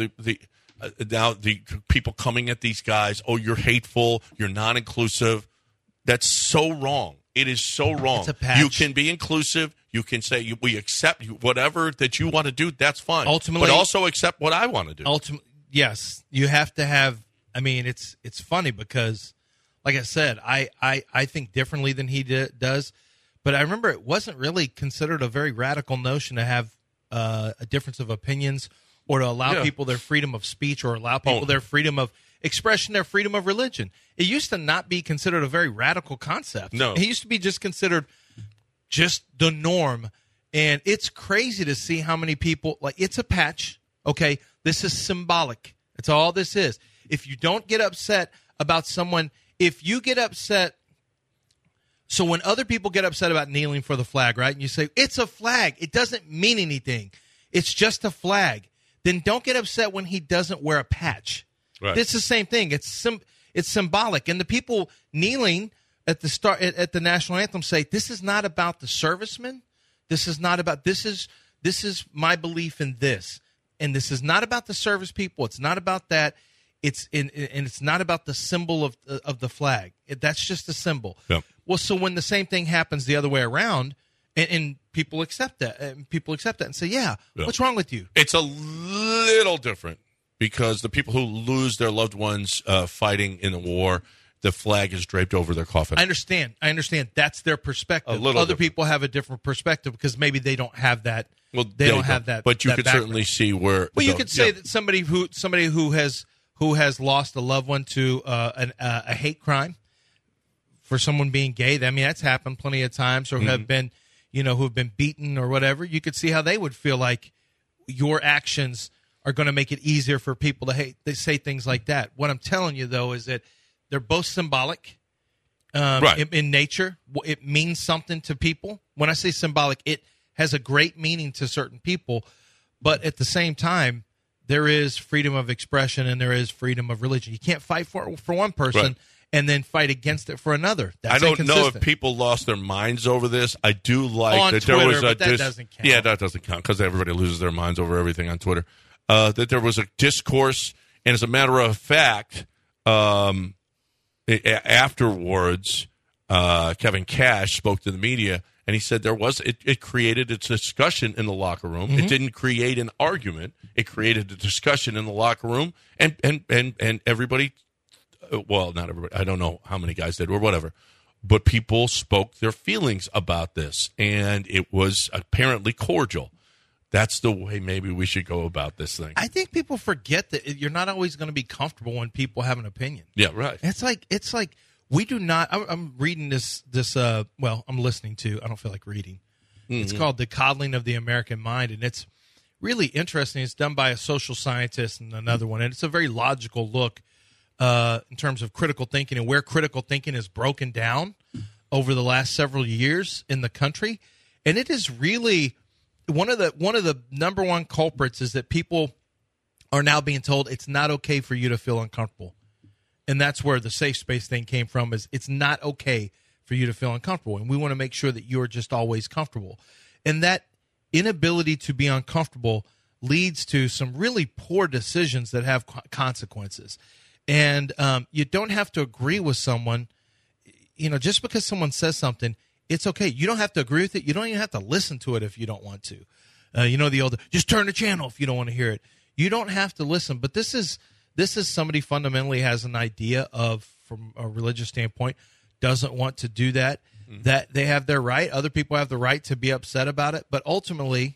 now the people coming at these guys, oh, you're hateful, you're non-inclusive. That's so wrong. It is so wrong. It's a patch. You can be inclusive. You can say we accept whatever that you want to do. That's fine. Ultimately, but also accept what I want to do. Yes, you have to have. I mean, it's funny because, like I said, I think differently than he does. But I remember it wasn't really considered a very radical notion to have a difference of opinions, or to allow people their freedom of speech, or allow people their freedom of expression, their freedom of religion. It used to not be considered a very radical concept. No. It used to be just considered just the norm. And it's crazy to see how many people, like, it's a patch, okay? This is symbolic. That's all this is. If you don't get upset about someone, if you get upset, so when other people get upset about kneeling for the flag, right, and you say, it's a flag, it doesn't mean anything, it's just a flag, then don't get upset when he doesn't wear a patch. Right. It's the same thing. It's symbolic. And the people kneeling at the start at the national anthem say, this is not about the servicemen. This is not about this is my belief in this. And this is not about the service people. It's not about that. And it's not about the symbol of the flag. That's just a symbol. Yep. Well, so when the same thing happens the other way around, and people accept that, and say, yeah, what's wrong with you? It's a little different because the people who lose their loved ones fighting in the war, the flag is draped over their coffin. I understand. That's their perspective. Other people have a different perspective because maybe they don't have that. Well, they don't have that. But you that could background. certainly see where. Well, you could say that somebody who has lost a loved one to a hate crime. for someone being gay. I mean, that's happened plenty of times, or have been, who have been beaten or whatever. You could see how they would feel like your actions are going to make it easier for people to say things like that. What I'm telling you, though, is that they're both symbolic in nature. It means something to people. When I say symbolic, it has a great meaning to certain people. But at the same time, there is freedom of expression and there is freedom of religion. You can't fight for one person and then fight against it for another. That's I don't know inconsistent. if people lost their minds over this. I do like on that Twitter, there was a but that doesn't count. Yeah, that doesn't count because everybody loses their minds over everything on Twitter. That there was a discourse, and as a matter of fact, afterwards, Kevin Cash spoke to the media, and he said it created a discussion in the locker room. Mm-hmm. It didn't create an argument. It created a discussion in the locker room, and everybody. Well, not everybody. I don't know how many guys did or whatever, but people spoke their feelings about this, and it was apparently cordial. That's the way maybe we should go about this thing. I think people forget that you're not always going to be comfortable when people have an opinion. Yeah, right. It's like we do not. I'm reading this. Well, I'm listening to. I don't feel like reading. Mm-hmm. It's called "The Coddling of the American Mind," and it's really interesting. It's done by a social scientist and another one, and it's a very logical look in terms of critical thinking and where critical thinking is broken down over the last several years in the country. And it is really one of the number one culprits is that people are now being told it's not okay for you to feel uncomfortable. And that's where the safe space thing came from, is it's not okay for you to feel uncomfortable. And we want to make sure that you're just always comfortable. And that inability to be uncomfortable leads to some really poor decisions that have consequences. And you don't have to agree with someone, just because someone says something, it's okay. You don't have to agree with it. You don't even have to listen to it if you don't want to. The old, just turn the channel if you don't want to hear it. You don't have to listen. But this is somebody fundamentally has an idea of, from a religious standpoint, doesn't want to do that. Mm-hmm. That they have their right. Other people have the right to be upset about it. But ultimately,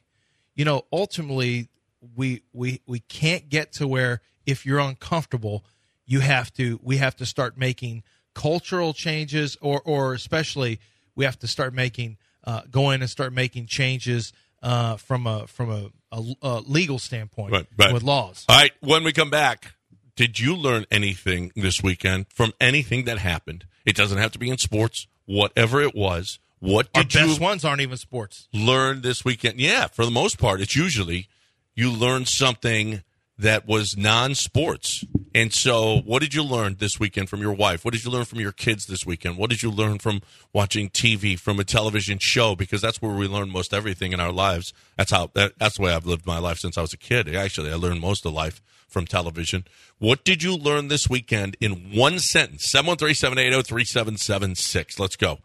we can't get to where if you're uncomfortable, we have to start making cultural changes, or especially we have to start making go in and start making changes from a legal standpoint with laws. All right, when we come back, did you learn anything this weekend from anything that happened? It doesn't have to be in sports, whatever it was. What did Our best ones aren't even sports. Learn this weekend? Yeah, for the most part, it's usually you learn something that was non-sports. And so what did you learn this weekend from your wife? What did you learn from your kids this weekend? What did you learn from watching TV, from a television show? Because that's where we learn most everything in our lives. That's the way I've lived my life since I was a kid. Actually, I learned most of life from television. What did you learn this weekend in one sentence? 713-780-3776. Let's go.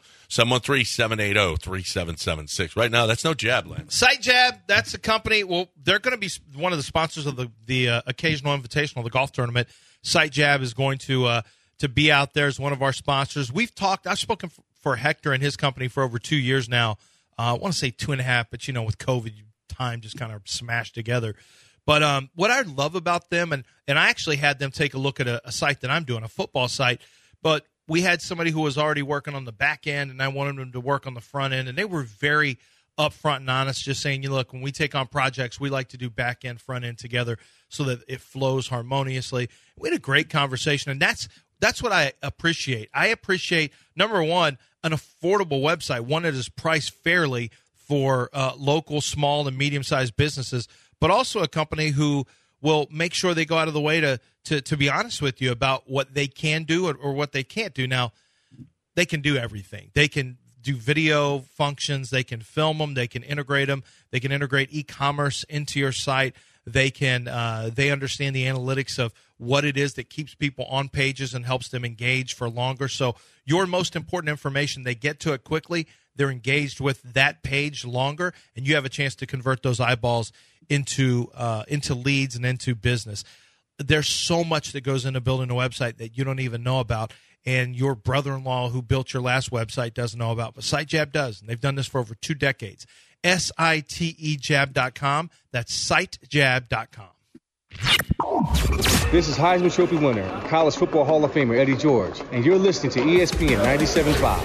713-780-3776. Right now, that's no jab, Lance. Site Jab, that's a company. Well, they're going to be one of the sponsors of the occasional invitational, the golf tournament. Site Jab is going to be out there as one of our sponsors. I've spoken for Hector and his company for over 2 years now. I want to say 2.5, but with COVID, time just kind of smashed together. But what I love about them, and I actually had them take a look at a site that I'm doing, a football site, but we had somebody who was already working on the back end, and I wanted them to work on the front end, and they were very upfront and honest, just saying, look, when we take on projects, we like to do back end, front end together so that it flows harmoniously. We had a great conversation, and that's what I appreciate. I appreciate, number one, an affordable website, one that is priced fairly for local, small, and medium-sized businesses, but also a company who will make sure they go out of the way to be honest with you about what they can do or what they can't do. Now, they can do everything. They can do video functions. They can film them. They can integrate them. They can integrate e-commerce into your site. They understand the analytics of what it is that keeps people on pages and helps them engage for longer. So your most important information, they get to it quickly. They're engaged with that page longer, and you have a chance to convert those eyeballs into leads and into business. There's so much that goes into building a website that you don't even know about, and your brother-in-law who built your last website doesn't know about, but SiteJab does, and they've done this for over 2 decades. SITEJab.com. That's SiteJab.com. This is Heisman Trophy winner and College Football Hall of Famer Eddie George, and you're listening to ESPN 97.5.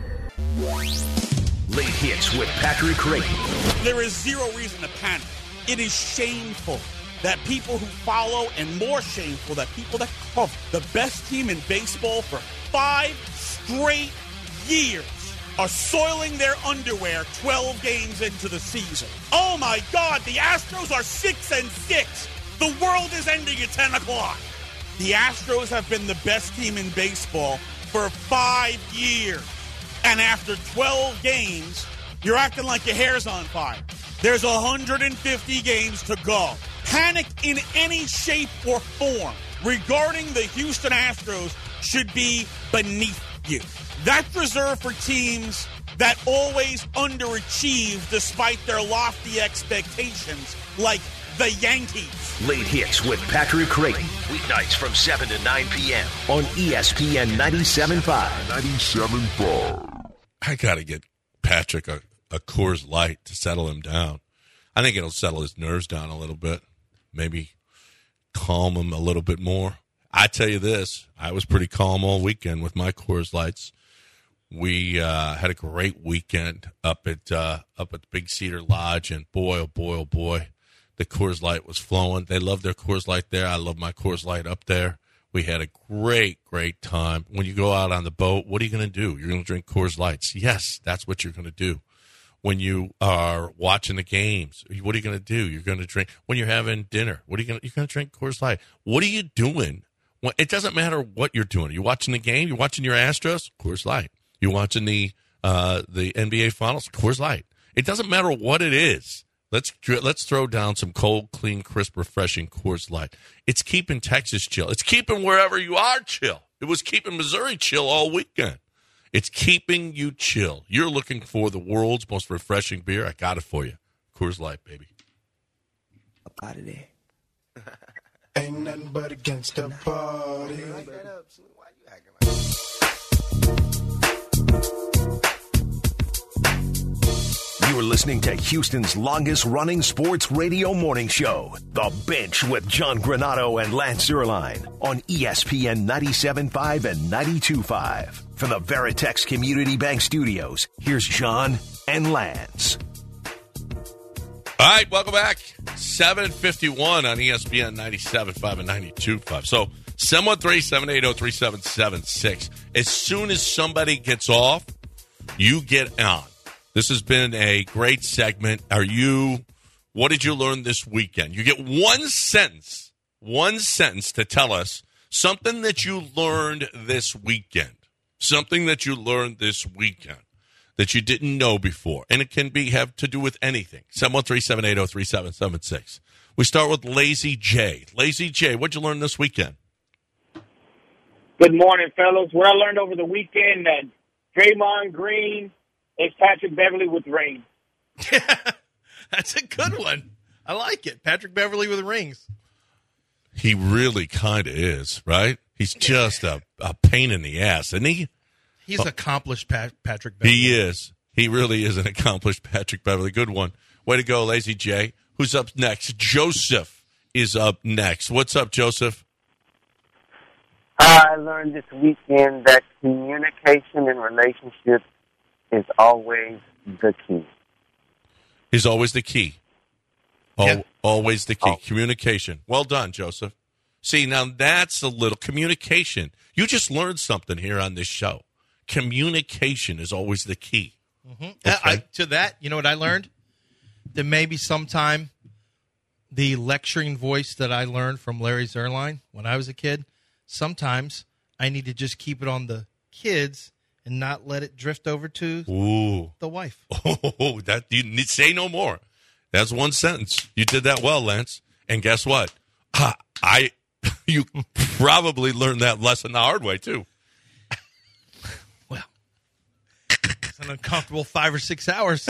Late hits with Patrick Creighton. There is zero reason to panic. It is shameful that people who follow, and more shameful that people that cover the best team in baseball for 5 straight years are soiling their underwear 12 games into the season. Oh my God, the Astros are 6-6. The world is ending at 10 o'clock. The Astros have been the best team in baseball for 5 years. And after 12 games, you're acting like your hair's on fire. There's 150 games to go. Panic in any shape or form regarding the Houston Astros should be beneath you. That's reserved for teams that always underachieve despite their lofty expectations, like the Yankees. Late hits with Patrick Creighton. Weeknights from 7 to 9 p.m. on ESPN 97.5. 97.5. I got to get Patrick a Coors Light to settle him down. I think it'll settle his nerves down a little bit. Maybe calm him a little bit more. I tell you this, I was pretty calm all weekend with my Coors Lights. We had a great weekend up at the Big Cedar Lodge, and boy, oh boy, oh boy, the Coors Light was flowing. They love their Coors Light there. I love my Coors Light up there. We had a great, great time. When you go out on the boat, what are you going to do? You're going to drink Coors Lights. Yes, that's what you're going to do. When you are watching the games, what are you going to do? You're going to drink. When you're having dinner, you're going to drink Coors Light. What are you doing? Well, it doesn't matter what you're doing. You're watching the game. You're watching your Astros. Coors Light. You're watching the NBA Finals. Coors Light. It doesn't matter what it is. Let's throw down some cold, clean, crisp, refreshing Coors Light. It's keeping Texas chill. It's keeping wherever you are chill. It was keeping Missouri chill all weekend. It's keeping you chill. You're looking for the world's most refreshing beer. I got it for you. Coors Light, baby. Up out of there. Ain't nothing but against the party. You are listening to Houston's longest-running sports radio morning show, The Bench with John Granato and Lance Zierlein on ESPN 97.5 and 92.5. From the Veritex Community Bank Studios, here's John and Lance. All right, welcome back. 7:51 on ESPN 97.5 and 92.5. So 713-780-3776. As soon as somebody gets off, you get on. This has been a great segment. What did you learn this weekend? You get one sentence to tell us something that you learned this weekend. Something that you learned this weekend that you didn't know before. And it can have to do with anything. 713-780-3776. We start with Lazy J. Lazy J, what'd you learn this weekend? Good morning, fellas. What I learned over the weekend, that Draymond Green is Patrick Beverly with rings. That's a good one. I like it. Patrick Beverly with rings. He really kind of is, right? He's just a pain in the ass, isn't he? He's accomplished Patrick Beverly. He is. He really is an accomplished Patrick Beverly. Good one. Way to go, Lazy J. Who's up next? Joseph is up next. What's up, Joseph? I learned this weekend that communication in relationships is always the key. Is always the key. Always the key. Communication. Well done, Joseph. See, now that's a little communication. You just learned something here on this show. Communication is always the key. Mm-hmm. Okay. To that, you know what I learned? That maybe sometime the lecturing voice that I learned from Larry Zierlein when I was a kid, sometimes I need to just keep it on the kids and not let it drift over to the wife. Oh, that you need say no more. That's one sentence. You did that well, Lance. And guess what? You probably learned that lesson the hard way too. Well, it's an uncomfortable 5 or 6 hours.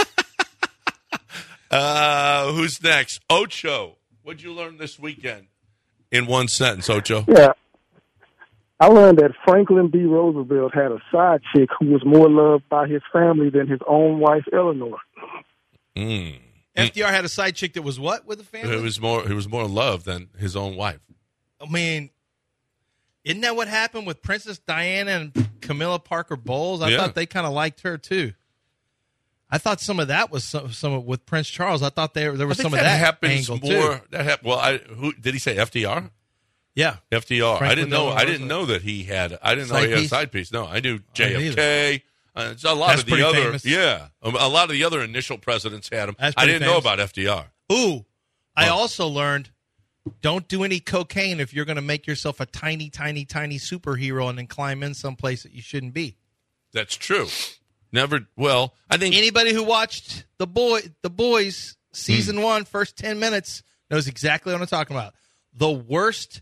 Who's next? Ocho. What'd you learn this weekend? In one sentence, Ocho. Yeah. I learned that Franklin D. Roosevelt had a side chick who was more loved by his family than his own wife, Eleanor. FDR had a side chick that was what with the family? He was more in love than his own wife. I mean, isn't that what happened with Princess Diana and Camilla Parker Bowles? I thought they kind of liked her too. I thought some of that was some with Prince Charles. I thought there was some of that happens angle more. too. Who did he say? FDR? Yeah, FDR. Franklin I didn't know. Delano I didn't Roosevelt. know that he had. I didn't know Side he had a piece? side piece. No, I knew didn't JFK. A lot That's of the pretty other. famous. Yeah, a lot of the other initial presidents had him. That's I pretty didn't know famous. about FDR. Ooh, I also learned don't do any cocaine if you're going to make yourself a tiny, tiny, tiny superhero and then climb in someplace that you shouldn't be. That's true. Never. Well, I think Anybody who watched The Boys season 1, first 10 minutes knows exactly what I'm talking about. The worst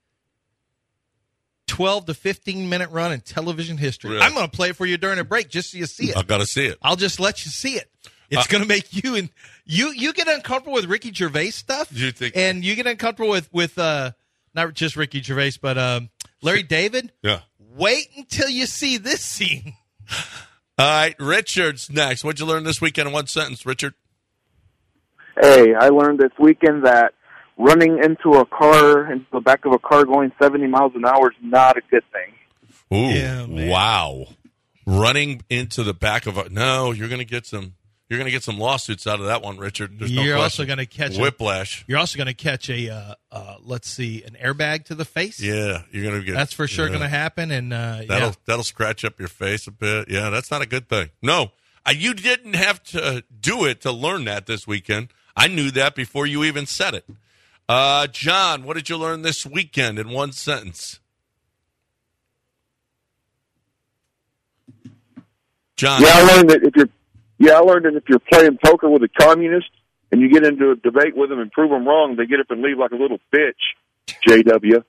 12 to 15 minute run in television history. Really? I'm going to play it for you during a break just so you see it. I've got to see it. I'll just let you see it. It's going to make you and you get uncomfortable with Ricky Gervais stuff. You think? And you get uncomfortable with not just Ricky Gervais, but Larry David. Yeah. Wait until you see this scene. All right, Richard's next. What'd you learn this weekend in one sentence, Richard? Hey, I learned this weekend that running into the back of a car going 70 miles an hour is not a good thing. Ooh, Yeah, man. wow. Running into the back of a no, you're going to get some lawsuits out of that one, Richard. There's no You're question. also going to catch whiplash. You're also going to catch an airbag to the face. Yeah, you're going to get. That's for sure going to happen. And that'll scratch up your face a bit. Yeah, that's not a good thing. No, you didn't have to do it to learn that this weekend. I knew that before you even said it. John, what did you learn this weekend in one sentence? John, I learned that if you're playing poker with a communist and you get into a debate with them and prove them wrong, they get up and leave like a little bitch. JW.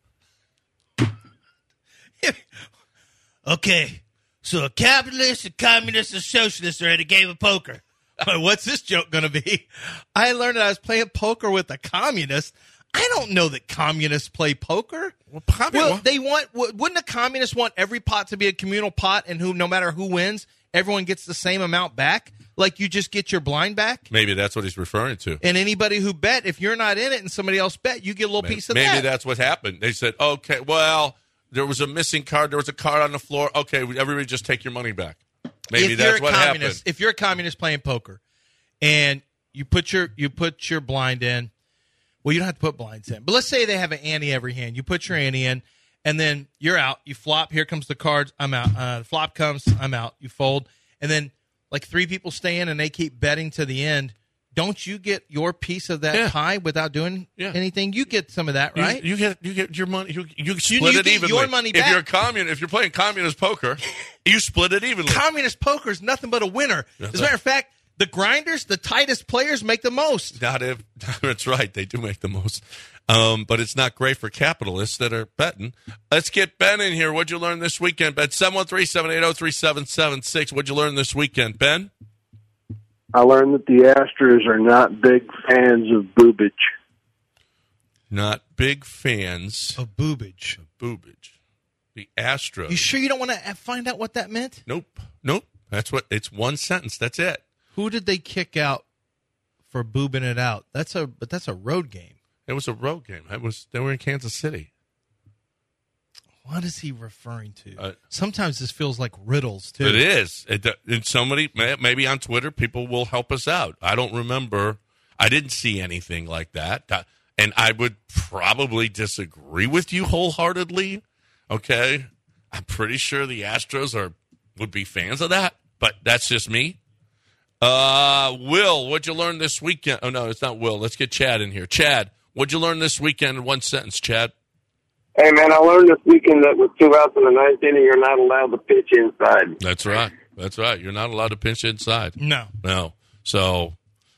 Okay, so a capitalist, a communist, a socialist are at a game of poker. What's this joke going to be? I learned that I was playing poker with a communist. I don't know that communists play poker. Wouldn't a communist want every pot to be a communal pot and no matter who wins, everyone gets the same amount back? Like you just get your blind back? maybe that's what he's referring to. And anybody who bet, if you're not in it and somebody else bet, you get a little piece of that. Maybe that's what happened. They said, okay, well, there was a missing card. There was a card on the floor. Okay, everybody just take your money back. Maybe that's what happened. If you're a communist playing poker and you put your blind in, well, you don't have to put blinds in. But let's say they have an ante every hand. You put your ante in, and then you're out. You flop. Here comes the cards. I'm out. The flop comes. I'm out. You fold. And then like three people stay in, and they keep betting to the end. Don't you get your piece of that pie without doing anything? You get some of that, right? You get your money. You split it get evenly. your money back. If you're playing communist poker, you split it evenly. Communist poker is nothing but a winner. As a matter of fact, the grinders, the tightest players, make the most. That's right. They do make the most. But it's not great for capitalists that are betting. Let's get Ben in here. What'd you learn this weekend, Ben? 713-780-3776. What'd you learn this weekend, Ben? I learned that the Astros are not big fans of boobage. Not big fans of boobage. The Astros. You sure you don't want to find out what that meant? Nope. It's one sentence. That's it. Who did they kick out for boobing it out? That's a road game. It was a road game. They were in Kansas City. What is he referring to? Sometimes this feels like riddles, too. It is. And somebody, maybe on Twitter, people will help us out. I don't remember. I didn't see anything like that. And I would probably disagree with you wholeheartedly. Okay? I'm pretty sure the Astros would be fans of that, but that's just me. Will, what'd you learn this weekend? Oh, no, it's not Will. Let's get Chad in here. Chad, what'd you learn this weekend in one sentence, Chad? Hey, man, I learned this weekend that with 2 outs in the ninth inning, you're not allowed to pitch inside. That's right. You're not allowed to pitch inside. No. So,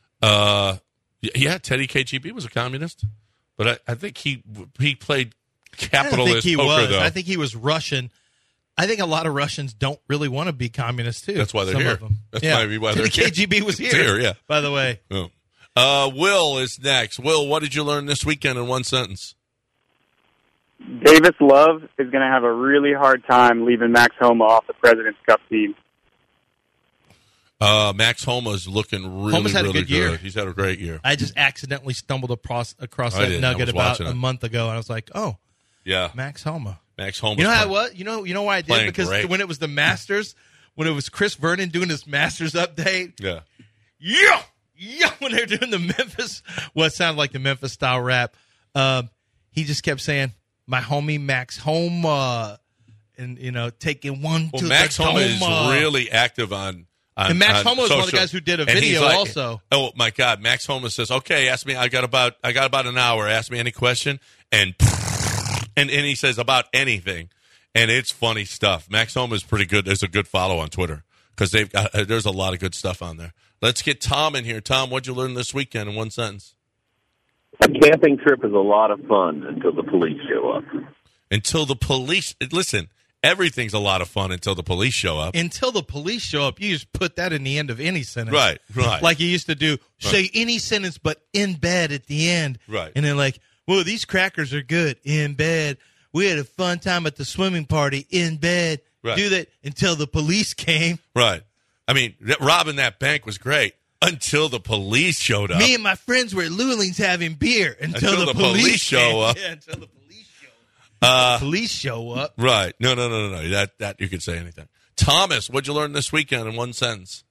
Teddy KGB was a communist, but I think he played capitalist poker, though. I think he was Russian. I think a lot of Russians don't really want to be communists, too. That's why they're Some here. Of them. That's maybe why they're here. The KGB was here, yeah. By the way. Oh. Will is next. Will, what did you learn this weekend in one sentence? Davis Love is going to have a really hard time leaving Max Homa off the President's Cup team. Max Homa's looking really, Homa's had really a good year. He's had a great year. I just accidentally stumbled across I that did. nugget I was about watching a it. month ago, and I was like, oh, Yeah. Max Homa. Max Homa's You know how it playing- was? You know why I did? playing Because great. when it was the Masters, when it was Chris Vernon doing his Masters update, Yeah. yeah, when they were doing the Memphis, what sounded like the Memphis style rap, he just kept saying, "My homie Max Homa," and taking one Well, to Max the Homa is doma. really active on And Max on Homa was one of the social- guys who did a and he's video like- also. Oh my God, Max Homa says, "Okay, ask me. I got about an hour. Ask me any question." And he says about anything, and it's funny stuff. Max Homa is pretty good. There's a good follow on Twitter because there's a lot of good stuff on there. Let's get Tom in here. Tom, what'd you learn this weekend in one sentence? A camping trip is a lot of fun until the police show up. Until the police listen. Everything's a lot of fun until the police show up. Until the police show up, you just put that in the end of any sentence. Right. Like you used to do, say any sentence but in bed at the end. Right. And then like, well, these crackers are good, in bed. We had a fun time at the swimming party, in bed. Right. Do that until the police came. Right. I mean, robbing that bank was great until the police showed up. Me and my friends were at Luling's having beer until the police show came. up. Yeah, until the police show up. Right. No. That you could say anything. Thomas, what'd you learn this weekend in one sentence?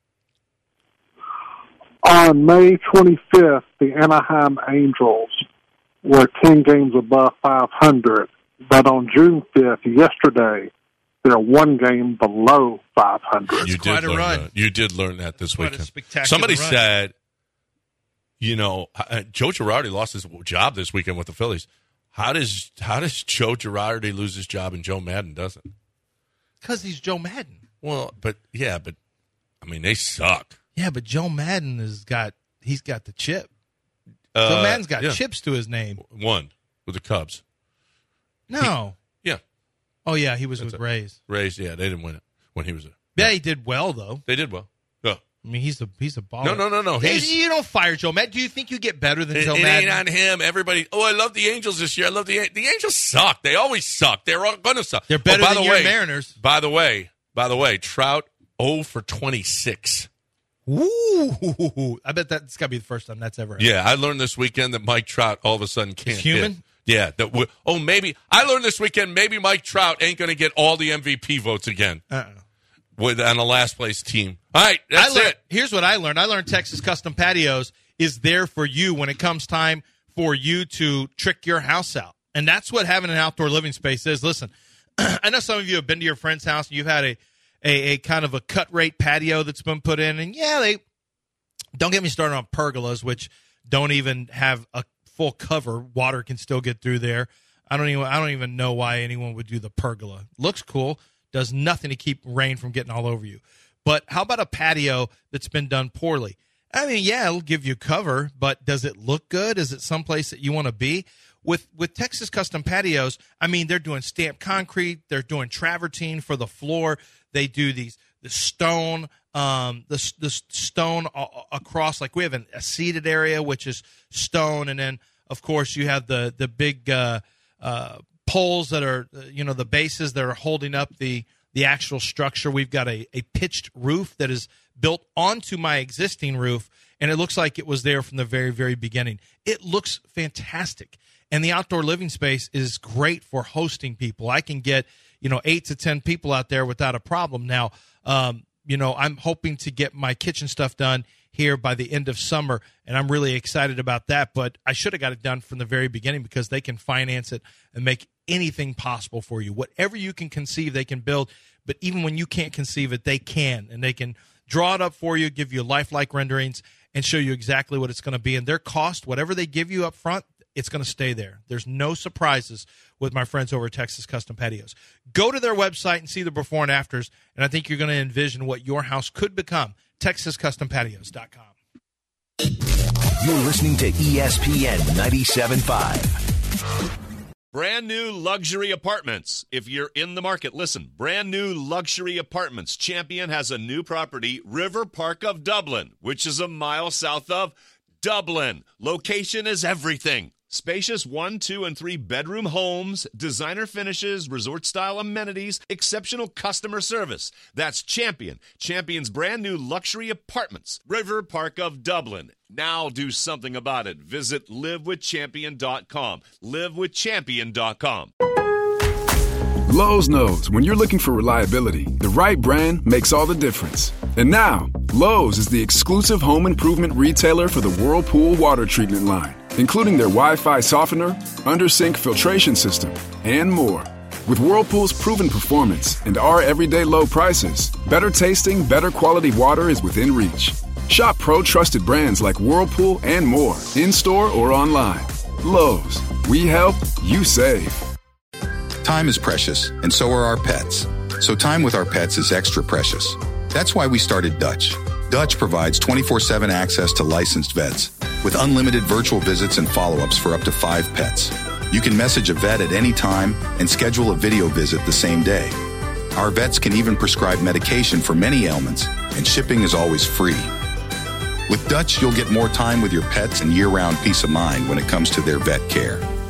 On May 25th, the Anaheim Angels were 10 games above 500, but on June 5th, yesterday, they're 1 game below 500. You did learn that. You did learn that this Quite a weekend. spectacular Somebody run. said, Joe Girardi lost his job this weekend with the Phillies. How does Joe Girardi lose his job and Joe Madden doesn't? Because he's Joe Madden. Well, but I mean, they suck. Yeah, but Joe Madden he's got the chip. Joe Madden's got yeah. chips to his name. One with the Cubs. No. Yeah. Oh, yeah, he was with Rays. Rays, yeah, they didn't win it when he was there. Yeah, he did well, though. They did well. Yeah. I mean, he's a baller. No. You don't fire Joe Madden. Do you think you get better than Joe It Madden? ain't on him. Everybody, I love the Angels this year. I love the Angels suck. They always suck. They're all going to suck. They're better by than the your way, Mariners. By the way, Trout 0 for 26. Ooh, I bet that's got to be the first time that's ever happened. Yeah, I learned this weekend that Mike Trout all of a sudden can't human? hit. Yeah. Maybe I learned this weekend maybe Mike Trout ain't going to get all the MVP votes again on the last place team. All right, that's it. Here's what I learned. I learned Texas Custom Patios is there for you when it comes time for you to trick your house out. And that's what having an outdoor living space is. Listen, I know some of you have been to your friend's house and you've had a kind of a cut rate patio that's been put in. And yeah, they don't get me started on pergolas, which don't even have a full cover. Water can still get through there. I don't even know why anyone would do the pergola. Looks cool, does nothing to keep rain from getting all over you. But how about a patio that's been done poorly? I mean, yeah, it'll give you cover, but does it look good? Is it someplace that you want to be? With Texas Custom Patios, I mean, they're doing stamped concrete. They're doing travertine for the floor. They do the stone, the stone across. Like we have a seated area, which is stone, and then of course you have the big poles that are the bases that are holding up the actual structure. We've got a pitched roof that is built onto my existing roof, and it looks like it was there from the very, very beginning. It looks fantastic. And the outdoor living space is great for hosting people. I can get, 8 to 10 people out there without a problem. Now, I'm hoping to get my kitchen stuff done here by the end of summer, and I'm really excited about that. But I should have got it done from the very beginning because they can finance it and make anything possible for you. Whatever you can conceive, they can build. But even when you can't conceive it, they can. And they can draw it up for you, give you lifelike renderings, and show you exactly what it's going to be. And their cost, whatever they give you up front, it's going to stay there. There's no surprises with my friends over at Texas Custom Patios. Go to their website and see the before and afters, and I think you're going to envision what your house could become. TexasCustomPatios.com. You're listening to ESPN 97.5. Brand new luxury apartments. If you're in the market, listen. Brand new luxury apartments. Champion has a new property, River Park of Dublin, which is a mile south of Dublin. Location is everything. Spacious 1, 2, and 3 bedroom homes, designer finishes, resort-style amenities, exceptional customer service. That's Champion. Champion's brand new luxury apartments. River Park of Dublin. Now do something about it. Visit livewithchampion.com. livewithchampion.com. Lowe's knows when you're looking for reliability, the right brand makes all the difference. And now, Lowe's is the exclusive home improvement retailer for the Whirlpool water treatment line, including their Wi-Fi softener, under-sink filtration system, and more. With Whirlpool's proven performance and our everyday low prices, better tasting, better quality water is within reach. Shop pro-trusted brands like Whirlpool and more, in-store or online. Lowe's, we help, you save. Time is precious, and so are our pets. So time with our pets is extra precious. That's why we started Dutch. Dutch provides 24/7 access to licensed vets with unlimited virtual visits and follow-ups for up to 5 pets. You can message a vet at any time and schedule a video visit the same day. Our vets can even prescribe medication for many ailments, and shipping is always free. With Dutch, you'll get more time with your pets and year-round peace of mind when it comes to their vet care.